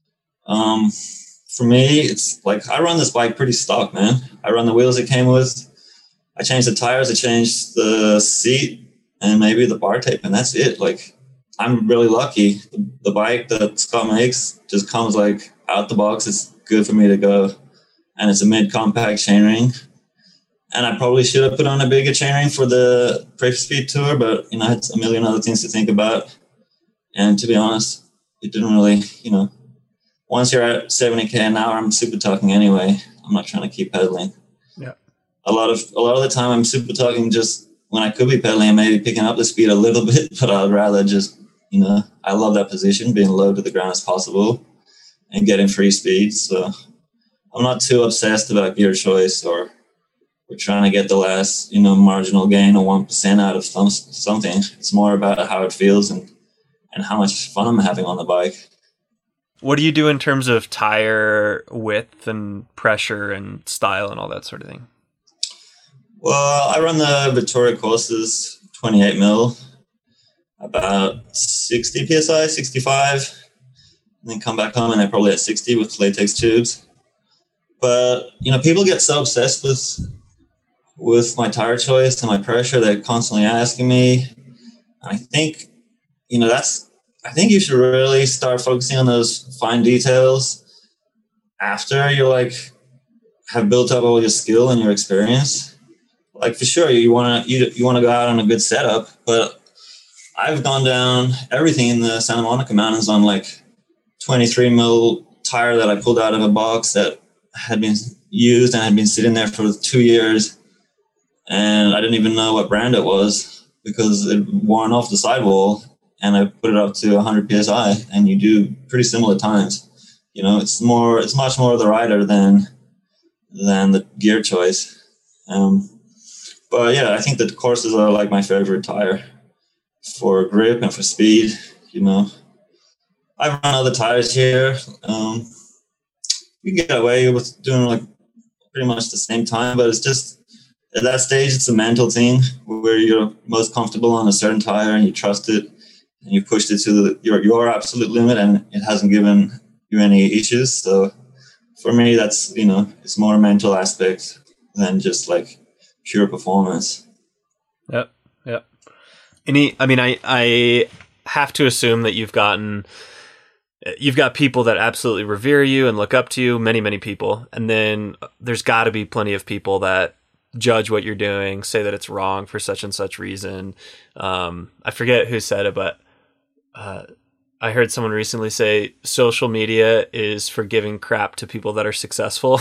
for me, it's like I run this bike pretty stock, man. I run the wheels it came with. I changed the tires. I changed the seat and maybe the bar tape, and that's it. Like, I'm really lucky. The bike that Scott makes just comes like out the box. It's good for me to go, and it's a mid-compact chainring. And I probably should have put on a bigger chainring for the Pray for Speed tour, but I had a million other things to think about. And to be honest, it didn't really, once you're at 70K an hour, I'm super talking anyway. I'm not trying to keep pedaling. Yeah. A lot of the time I'm super talking just when I could be pedaling and maybe picking up the speed a little bit, but I'd rather just, I love that position, being low to the ground as possible and getting free speed. So I'm not too obsessed about gear choice, or we're trying to get the last, marginal gain of 1% out of something. It's more about how it feels and how much fun I'm having on the bike. What do you do in terms of tire width and pressure and style and all that sort of thing? Well, I run the Vittoria Courses 28 mil, about 60 PSI, 65, and then come back home and they're probably at 60 with latex tubes. But, people get so obsessed with my tire choice and my pressure. They're constantly asking me. And I think, I think you should really start focusing on those fine details after you're like have built up all your skill and your experience, like for sure you want to go out on a good setup. But I've gone down everything in the Santa Monica Mountains on like 23 mil tire that I pulled out of a box that had been used and had been sitting there for 2 years, and I didn't even know what brand it was because it worn off the sidewall, and I put it up to 100 psi, and you do pretty similar times. You know, it's much more the rider than the gear choice. But yeah, I think that courses are like my favorite tire for grip and for speed. You know, I run other tires here. You can get away with doing like pretty much the same time, but it's just at that stage, it's a mental thing where you're most comfortable on a certain tire and you trust it and you pushed it to your absolute limit and it hasn't given you any issues. So for me, that's, you know, it's more a mental aspect than just like pure performance. Yep. I have to assume that you've got people that absolutely revere you and look up to you, many people. And then there's got to be plenty of people that judge what you're doing, say that it's wrong for such and such reason. I forget who said it, but I heard someone recently say social media is for giving crap to people that are successful,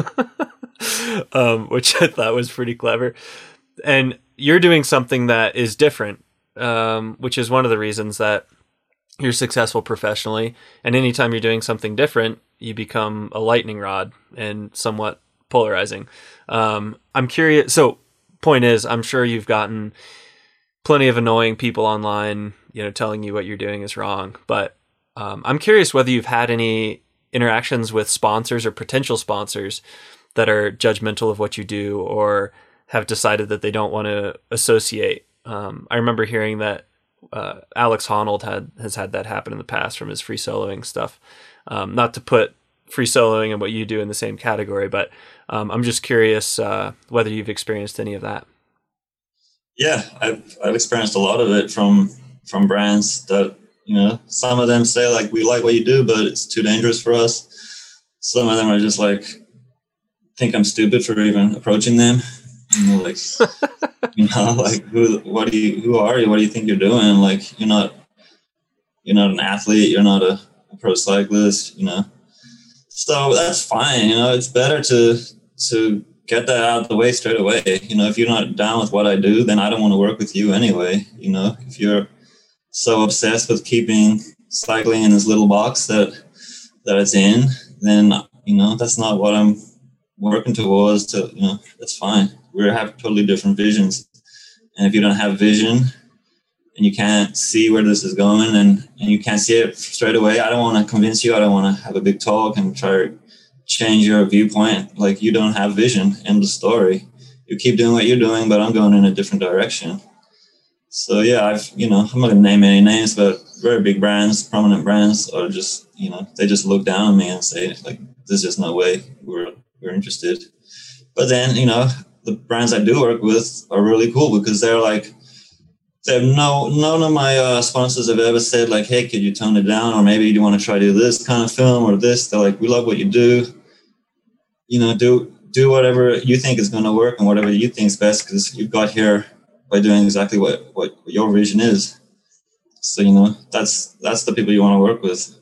which I thought was pretty clever. And you're doing something that is different, which is one of the reasons that you're successful professionally. And anytime you're doing something different, you become a lightning rod and somewhat polarizing. I'm curious. So point is, I'm sure you've gotten plenty of annoying people online, you know, telling you what you're doing is wrong. But I'm curious whether you've had any interactions with sponsors or potential sponsors that are judgmental of what you do or have decided that they don't want to associate. I remember hearing that Alex Honnold has had that happen in the past from his free soloing stuff. Not to put free soloing and what you do in the same category, but I'm just curious whether you've experienced any of that. Yeah, I've experienced a lot of it from brands that, you know, some of them say like, we like what you do, but it's too dangerous for us. Some of them are just like, think I'm stupid for even approaching them. You know, like, you know, like who are you? What do you think you're doing? Like, you're not an athlete. You're not a pro cyclist, you know? So that's fine. You know, it's better to get that out of the way straight away. You know, if you're not down with what I do, then I don't want to work with you anyway. You know, if you're so obsessed with keeping cycling in this little box that it's in, then, you know, that's not what I'm working towards. You know, that's fine. We have totally different visions. And if you don't have vision and you can't see where this is going and you can't see it straight away, I don't want to convince you. I don't want to have a big talk and try to change your viewpoint. Like, you don't have vision. End of story. You keep doing what you're doing, but I'm going in a different direction. So yeah, I'm not going to name any names, but very big brands, prominent brands, are just, you know, they just look down on me and say, like, there's just no way we're interested. But then, you know, the brands I do work with are really cool because they're like, none of my sponsors have ever said like, hey, could you tone it down? Or maybe you want to try to do this kind of film or this. They're like, we love what you do. You know, do whatever you think is going to work and whatever you think is best, because you got here by doing exactly what your vision is. So, you know, that's the people you want to work with.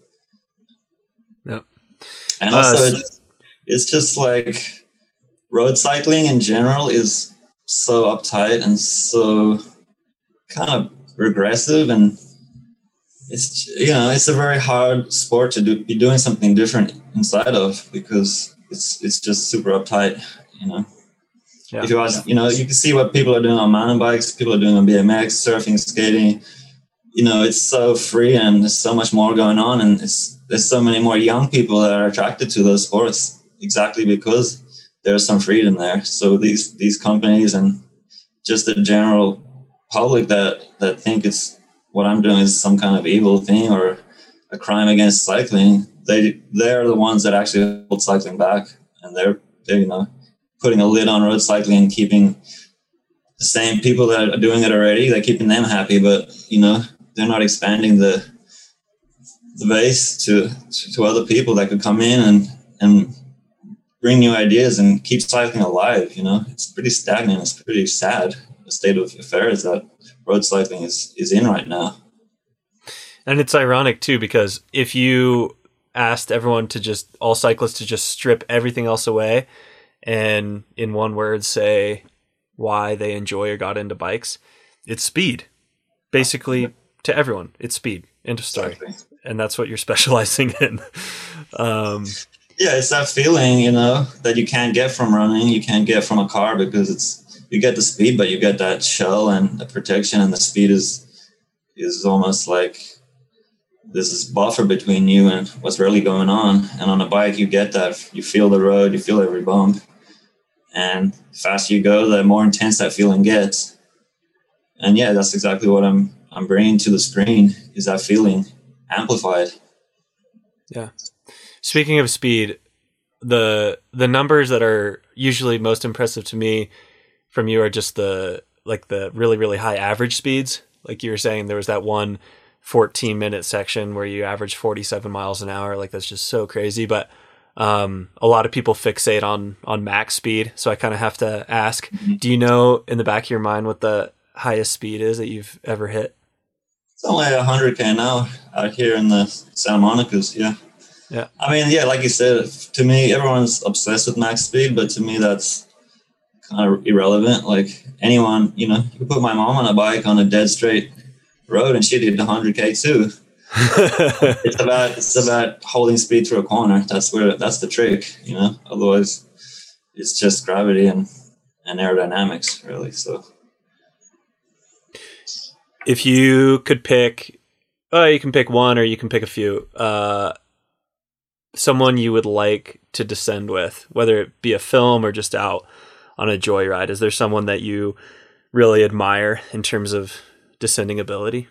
Yep. And also it's just like, road cycling in general is so uptight and so kind of regressive, and it's, you know, it's a very hard sport to be doing something different inside of, because it's just super uptight, you know. Yeah. If you watch, you know, you can see what people are doing on mountain bikes, people are doing on BMX, surfing, skating. You know, it's so free and there's so much more going on, and there's so many more young people that are attracted to those sports exactly because there's some freedom there. So these companies and just the general public that think it's what I'm doing is some kind of evil thing or a crime against cycling, they're the ones that actually hold cycling back, and they're you know, putting a lid on road cycling and keeping the same people that are doing it already, they're keeping them happy, but, you know, they're not expanding the base to other people that could come in and bring new ideas and keep cycling alive. You know, it's pretty stagnant. It's pretty sad, the state of affairs that road cycling is in right now. And it's ironic too, because if you asked everyone all cyclists to just strip everything else away and in one word say why they enjoy or got into bikes, it's speed. Basically, to everyone, it's speed. End of story. Exactly. And that's what you're specializing in. Yeah, it's that feeling, you know, that you can't get from running, you can't get from a car, because you get the speed, but you get that shell and the protection, and the speed is almost like there's this buffer between you and what's really going on. And on a bike, you get that. You feel the road, you feel every bump. And the faster you go, the more intense that feeling gets. And yeah, that's exactly what I'm bringing to the screen, is that feeling amplified. Yeah. Speaking of speed, the numbers that are usually most impressive to me from you are just the really, really high average speeds. Like you were saying, there was that one 14-minute section where you average 47 miles an hour. Like, that's just so crazy. But a lot of people fixate on max speed. So I kind of have to ask, do you know in the back of your mind what the highest speed is that you've ever hit? It's only 100 km an hour out here in the Santa Monica's. Yeah. Yeah. I mean, yeah, like you said, to me, everyone's obsessed with max speed, but to me, that's kind of irrelevant. Like, anyone, you know, you could put my mom on a bike on a dead straight road and she did 100K too. It's about holding speed through a corner. That's the trick, you know. Otherwise, it's just gravity and aerodynamics, really. So, if you could pick, you can pick one or you can pick a few. Someone you would like to descend with, whether it be a film or just out on a joyride. Is there someone that you really admire in terms of descending ability?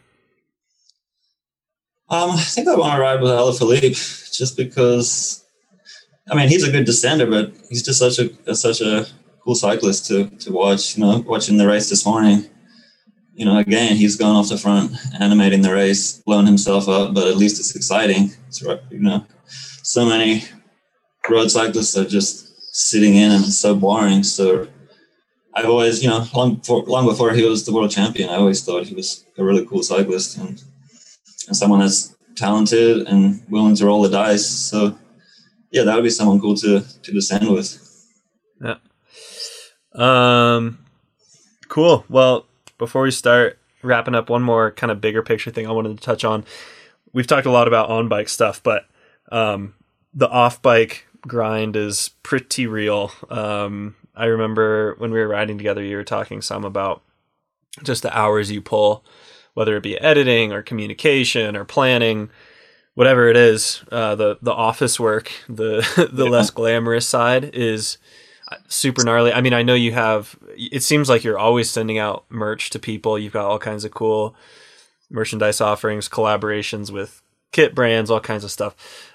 I think I want to ride with Alaphilippe, just because, I mean, he's a good descender, but he's just such a cool cyclist to watch. You know, watching the race this morning, you know, again, he's going off the front, animating the race, blowing himself up, but at least it's exciting. It's, you know, so many road cyclists are just sitting in and it's so boring. So I've always, you know, long before he was the world champion, I always thought he was a really cool cyclist and someone that's talented and willing to roll the dice. So yeah, that would be someone cool to descend with. Yeah. Cool. Well, before we start wrapping up, one more kind of bigger picture thing I wanted to touch on. We've talked a lot about on-bike stuff, but the off-bike grind is pretty real. I remember when we were riding together, you were talking some about just the hours you pull, whether it be editing or communication or planning, whatever it is. The office work, the less glamorous side is super gnarly. I mean, I know you have, it seems like you're always sending out merch to people. You've got all kinds of cool merchandise offerings, collaborations with kit brands, all kinds of stuff.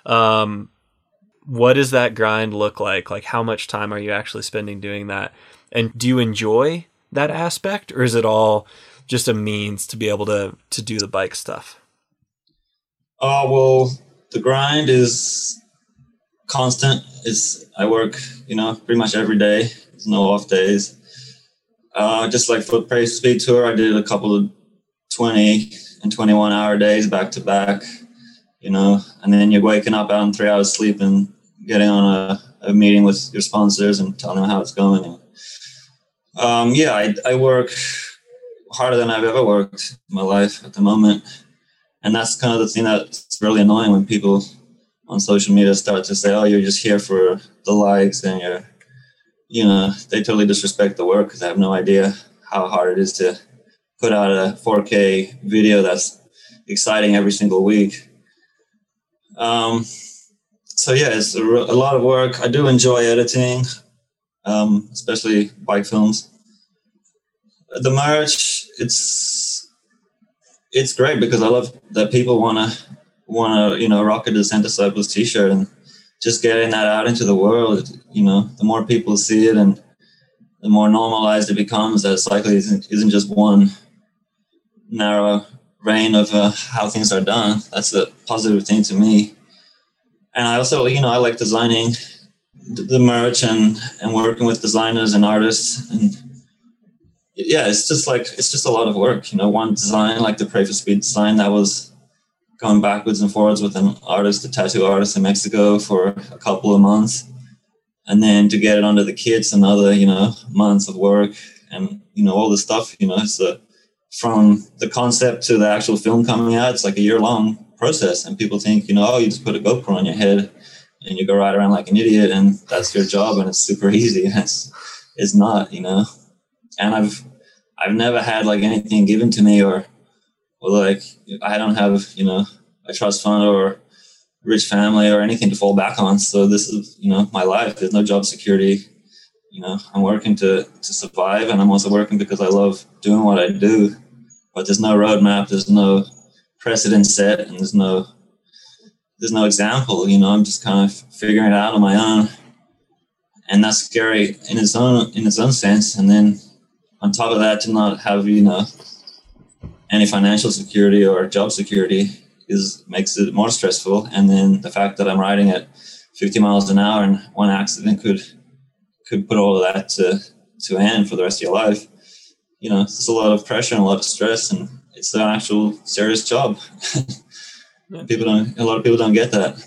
What does that grind look like? Like, how much time are you actually spending doing that? And do you enjoy that aspect, or is it all just a means to be able to do the bike stuff? Well, the grind is constant. I work, you know, pretty much every day. There's no off days. Just like for Pace Speed Tour, I did a couple of 20 and 21 hour days back to back, you know, and then you're waking up out in 3 hours sleep and getting on a meeting with your sponsors and telling them how it's going. And, I work harder than I've ever worked in my life at the moment. And that's kind of the thing that's really annoying when people on social media start to say, oh, you're just here for the likes, and they totally disrespect the work because they have no idea how hard it is to put out a 4K video that's exciting every single week. It's a lot of work. I do enjoy editing, especially bike films. The merch, it's great because I love that people want to rock a Descent Disciples t-shirt, and just getting that out into the world. You know, the more people see it and the more normalized it becomes, that cycling isn't just one narrow reign of how things are done. That's a positive thing to me. And I also, I like designing the merch and working with designers and artists. And yeah, it's just a lot of work. One design, like the Pray for Speed design, that was going backwards and forwards with an artist, a tattoo artist in Mexico for a couple of months. And then to get it onto the kits, another, months of work and, all the stuff, it's from the concept to the actual film coming out, it's like a year-long process. And people think, you just put a GoPro on your head and you go ride around like an idiot and that's your job and it's super easy. It's not, And I've never had like anything given to me or like I don't have, a trust fund or rich family or anything to fall back on. So this is, my life. There's no job security. I'm working to survive, and I'm also working because I love doing what I do. But there's no roadmap, there's no precedent set, and there's no example. I'm just kind of figuring it out on my own, and that's scary in its own sense. And then on top of that, to not have any financial security or job security makes it more stressful. And then the fact that I'm riding at 50 miles an hour and one accident could put all of that to end for the rest of your life. It's a lot of pressure and a lot of stress, and it's an actual serious job. A lot of people don't get that.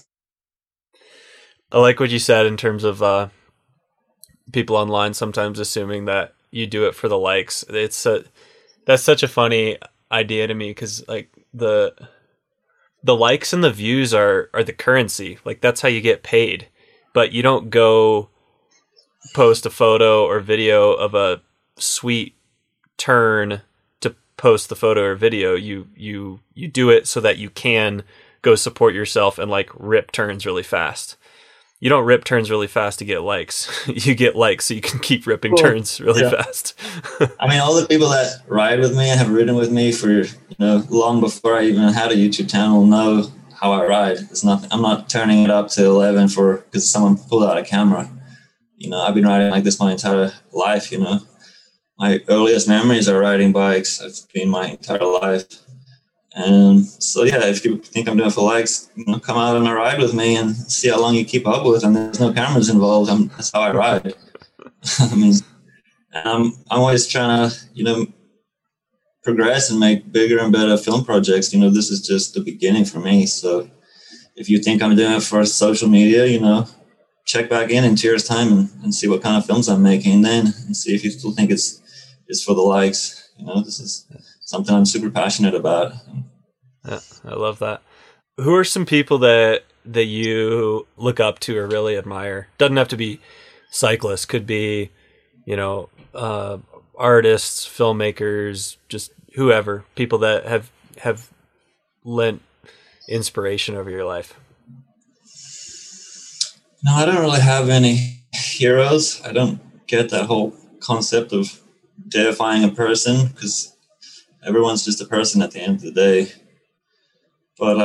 I like what you said in terms of people online sometimes assuming that you do it for the likes. That's such a funny idea to me, because like the likes and the views are the currency. Like that's how you get paid. But you don't go post a photo or video of a sweet turn to post the photo or video. You do it so that you can go support yourself and like rip turns really fast. You don't rip turns really fast to get likes. You get likes so you can keep ripping turns really fast. I mean, all the people that ride with me and have ridden with me for, long before I even had a YouTube channel know how I ride. It's nothing. I'm not turning it up to 11 because someone pulled out a camera. I've been riding like this my entire life, My earliest memories are riding bikes. It's been my entire life. And so, yeah, if you think I'm doing it for likes, come out on a ride with me and see how long you keep up with. And there's no cameras involved. That's how I ride. I mean, and I'm always trying to, progress and make bigger and better film projects. This is just the beginning for me. So if you think I'm doing it for social media, check back in 2 years' time and see what kind of films I'm making then, and see if you still think it's for the likes. This is something I'm super passionate about. Yeah, I love that. Who are some people that you look up to or really admire? Doesn't have to be cyclists. Could be, artists, filmmakers, just whoever. People that have lent inspiration over your life. No, I don't really have any heroes. I don't get that whole concept of deifying a person, because everyone's just a person at the end of the day. But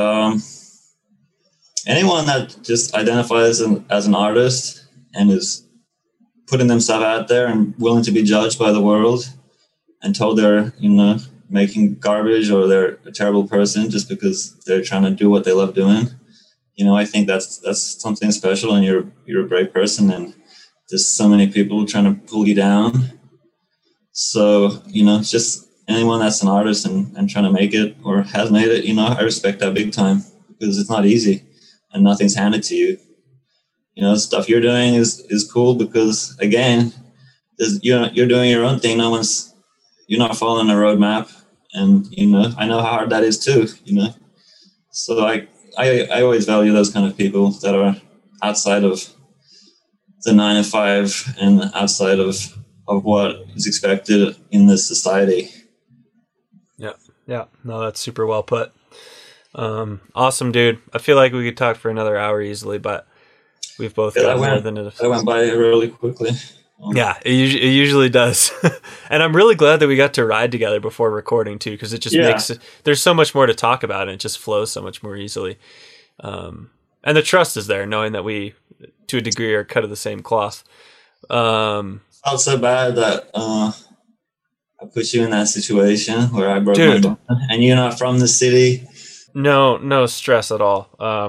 anyone that just identifies as an artist and is putting themselves out there and willing to be judged by the world and told they're, making garbage or they're a terrible person just because they're trying to do what they love doing. I think that's something special, and you're a great person, and there's so many people trying to pull you down. So, just anyone that's an artist and trying to make it or has made it, I respect that big time, because it's not easy and nothing's handed to you. Stuff you're doing is cool because, again, you're doing your own thing. You're not following a roadmap, and, I know how hard that is too, So I always value those kind of people that are outside of the 9 to 5 and outside of what is expected in this society. Yeah. No, that's super well put. Awesome, dude. I feel like we could talk for another hour easily, but we've both got more than enough. That went by really quickly. Yeah, it usually does. And I'm really glad that we got to ride together before recording too, because it just makes it, there's so much more to talk about, and it just flows so much more easily. And the trust is there, knowing that we, to a degree, are cut of the same cloth. It's not so bad that I put you in that situation where I broke my bone, and you're not from the city. No stress at all.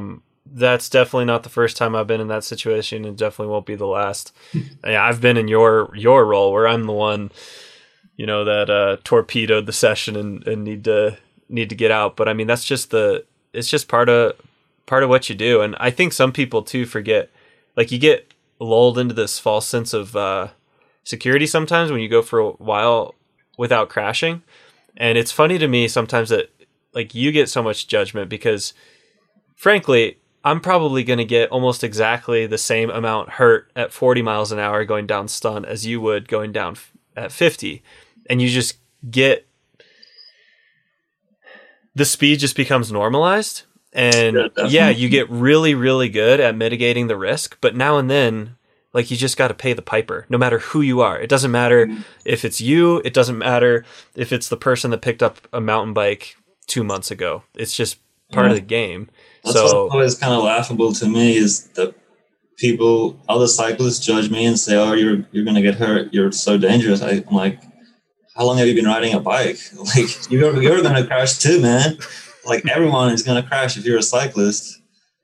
that's definitely not the first time I've been in that situation, and definitely won't be the last. Yeah, I've been in your role where I'm the one, that torpedoed the session and need to get out. But I mean, it's just part of what you do. And I think some people too forget, like, you get lulled into this false sense of security sometimes when you go for a while without crashing. And it's funny to me sometimes that, like, you get so much judgment because, frankly, I'm probably going to get almost exactly the same amount hurt at 40 miles an hour going down stunt as you would going down at 50. And you just get, the speed just becomes normalized. And you get really, really good at mitigating the risk. But now and then, like, you just got to pay the piper, no matter who you are. It doesn't matter if it's you. It doesn't matter if it's the person that picked up a mountain bike 2 months ago. It's just part of the game. That's what's always kind of laughable to me is that other cyclists judge me and say, "Oh, you're going to get hurt. You're so dangerous." I'm like, "How long have you been riding a bike? Like, you're going to crash too, man. Like, everyone is going to crash if you're a cyclist.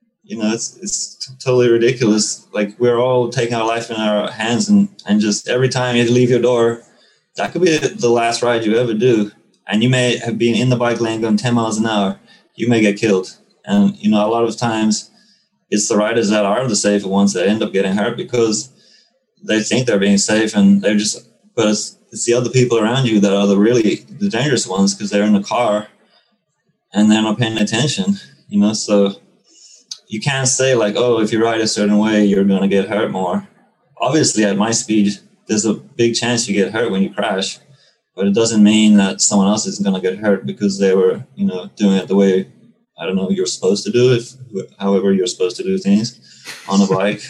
It's totally ridiculous. Like, we're all taking our life in our hands, and just every time you leave your door, that could be the last ride you ever do. And you may have been in the bike lane going 10 miles an hour. You may get killed. And, a lot of times it's the riders that are the safer ones that end up getting hurt because they think they're being safe, and but it's the other people around you that are the dangerous ones because they're in the car and they're not paying attention, so you can't say like, oh, if you ride a certain way, you're going to get hurt more. Obviously, at my speed, there's a big chance you get hurt when you crash, but it doesn't mean that someone else isn't going to get hurt because they were, doing it the way, I don't know, you're supposed to do it, however you're supposed to do things on a bike.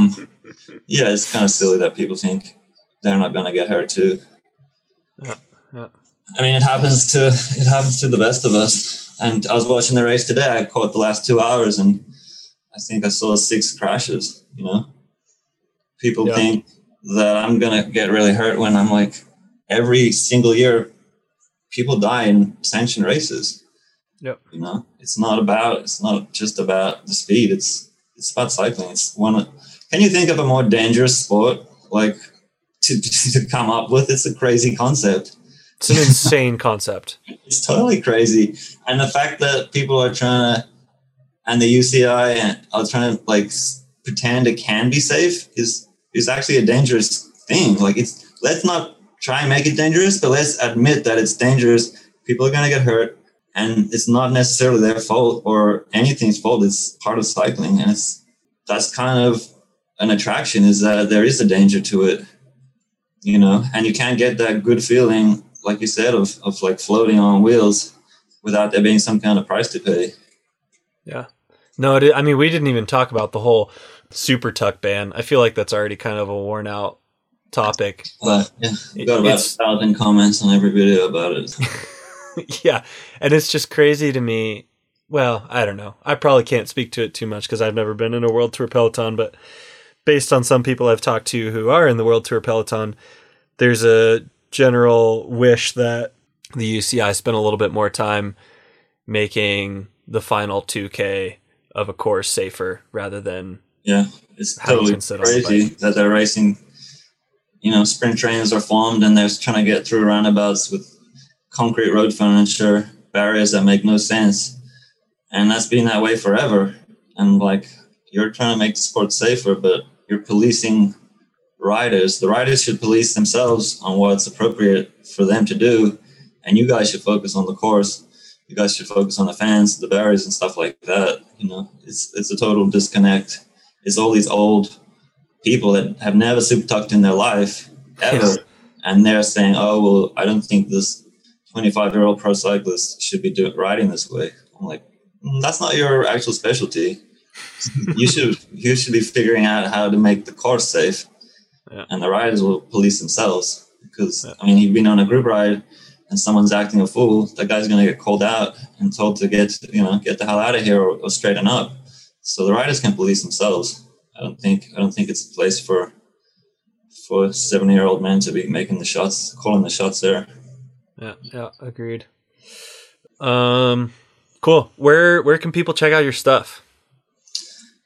It's kind of silly that people think they're not going to get hurt too. Yeah. I mean, it happens to the best of us. And I was watching the race today. I caught the last 2 hours, and I think I saw 6 crashes. People think that I'm gonna get really hurt when I'm like, every single year, people die in sanctioned races. Yep. It's not just about the speed. It's about cycling. Can you think of a more dangerous sport like to come up with? It's a crazy concept. It's an insane concept. It's totally crazy. And the fact that people are trying to, and the UCI are trying to like pretend it can be safe is actually a dangerous thing. Like, let's not try and make it dangerous, but let's admit that it's dangerous. People are going to get hurt, and it's not necessarily their fault or anything's fault. It's part of cycling. And that's kind of an attraction, is that there is a danger to it, and you can't get that good feeling, like you said, of like floating on wheels without there being some kind of price to pay. Yeah. No, I mean, we didn't even talk about the whole super tuck ban. I feel like that's already kind of a worn out topic. But we got about 1,000 comments on every video about it. Yeah. And it's just crazy to me. Well, I don't know. I probably can't speak to it too much because I've never been in a World Tour Peloton, but based on some people I've talked to who are in the World Tour Peloton, there's a general wish that the UCI spent a little bit more time making the final 2K of a course safer rather than it's totally crazy that they're racing. Sprint trains are formed and they're trying to get through roundabouts with concrete road furniture, barriers that make no sense, and that's been that way forever. And like, you're trying to make the sport safer, but you're policing riders. The riders should police themselves on what's appropriate for them to do, and you guys should focus on the course. You guys should focus on the fans, the barriers, and stuff like that. It's a total disconnect. It's all these old people that have never super tucked in their life ever, and they're saying, "Oh, well, I don't think this 25-year-old pro cyclist should be riding this way." I'm like, that's not your actual specialty. You should be figuring out how to make the course safe. Yeah. And the riders will police themselves because, I mean, you've been on a group ride and someone's acting a fool, that guy's going to get called out and told to get the hell out of here or straighten up. So the riders can police themselves. I don't think it's a place for 70-year-old men to be making the shots, calling the shots there. Yeah, agreed. Cool. Where can people check out your stuff?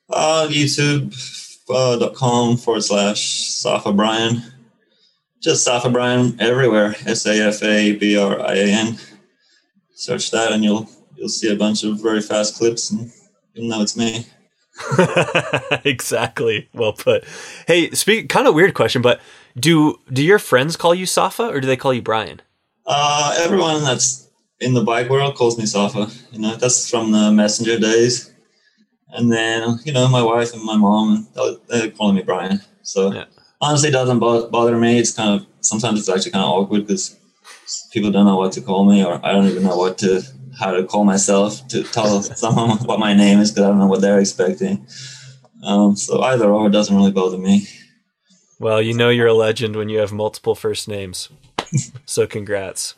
YouTube.com/Safa Brian. Just Safa Brian everywhere. SAFABRIAN. Search that and you'll see a bunch of very fast clips and you'll know it's me. Exactly. Well put. Hey, kind of weird question, but do your friends call you Safa or do they call you Brian? Everyone that's in the bike world calls me Safa. That's from the Messenger days. And then, my wife and my mom, they're calling me Brian. So honestly, it doesn't bother me. It's sometimes it's actually kind of awkward because people don't know what to call me, or I don't even know how to call myself to tell someone what my name is because I don't know what they're expecting. So either or, it doesn't really bother me. Well, you're a legend when you have multiple first names. So congrats.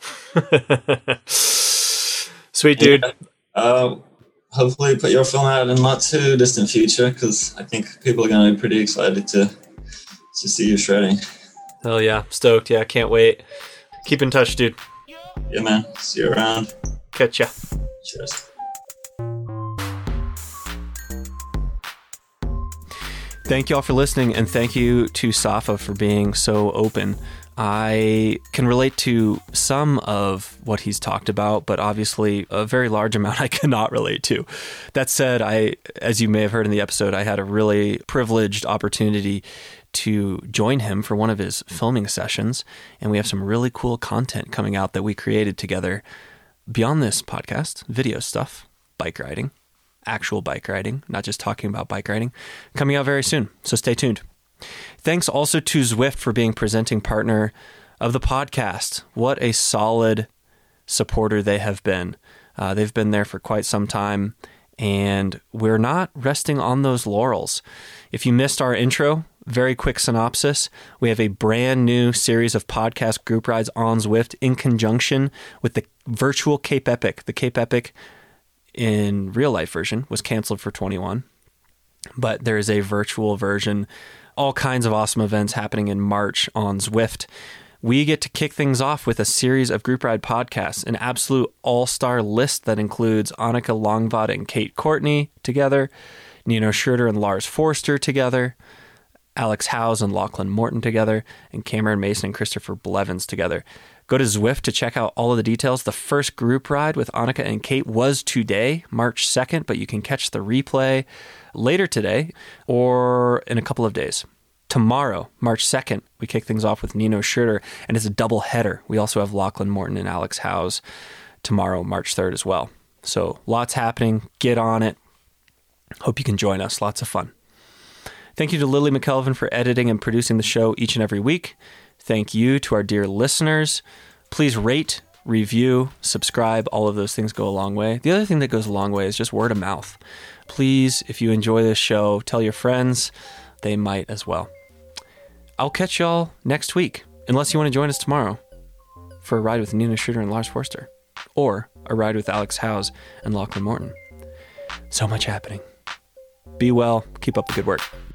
Sweet, dude. Hopefully put your film out in not too distant future because I think people are going to be pretty excited to see you shredding. Hell yeah. Stoked. Yeah, can't wait. Keep in touch, dude. Yeah, man. See you around. Catch ya. Cheers. Thank you all for listening, and thank you to Safa for being so open. I can relate to some of what he's talked about, but obviously a very large amount I cannot relate to. That said, as you may have heard in the episode, I had a really privileged opportunity to join him for one of his filming sessions, and we have some really cool content coming out that we created together beyond this podcast, video stuff, bike riding, actual bike riding, not just talking about bike riding, coming out very soon. So stay tuned. Thanks also to Zwift for being presenting partner of the podcast. What a solid supporter they have been. They've been there for quite some time, and we're not resting on those laurels. If you missed our intro, very quick synopsis. We have a brand new series of podcast group rides on Zwift in conjunction with the virtual Cape Epic. The Cape Epic in real life version was canceled for 21, but there is a virtual version. All kinds of awesome events happening in March on Zwift. We get to kick things off with a series of group ride podcasts, an absolute all-star list that includes Annika Longvad and Kate Courtney together, Nino Schurter and Lars Forster together, Alex Howes and Lachlan Morton together, and Cameron Mason and Christopher Blevins together. Go to Zwift to check out all of the details. The first group ride with Annika and Kate was today, March 2nd, but you can catch the replay later today or in a couple of days. Tomorrow, March 2nd, we kick things off with Nino Schurter, and it's a double header. We also have Lachlan Morton and Alex Howes tomorrow, March 3rd as well. So lots happening. Get on it. Hope you can join us. Lots of fun. Thank you to Lily McKelvin for editing and producing the show each and every week. Thank you to our dear listeners. Please rate, review, subscribe. All of those things go a long way. The other thing that goes a long way is just word of mouth. Please, if you enjoy this show, tell your friends. They might as well. I'll catch y'all next week, unless you want to join us tomorrow for a ride with Nino Schurter and Lars Forster, or a ride with Alex Howes and Lachlan Morton. So much happening. Be well. Keep up the good work.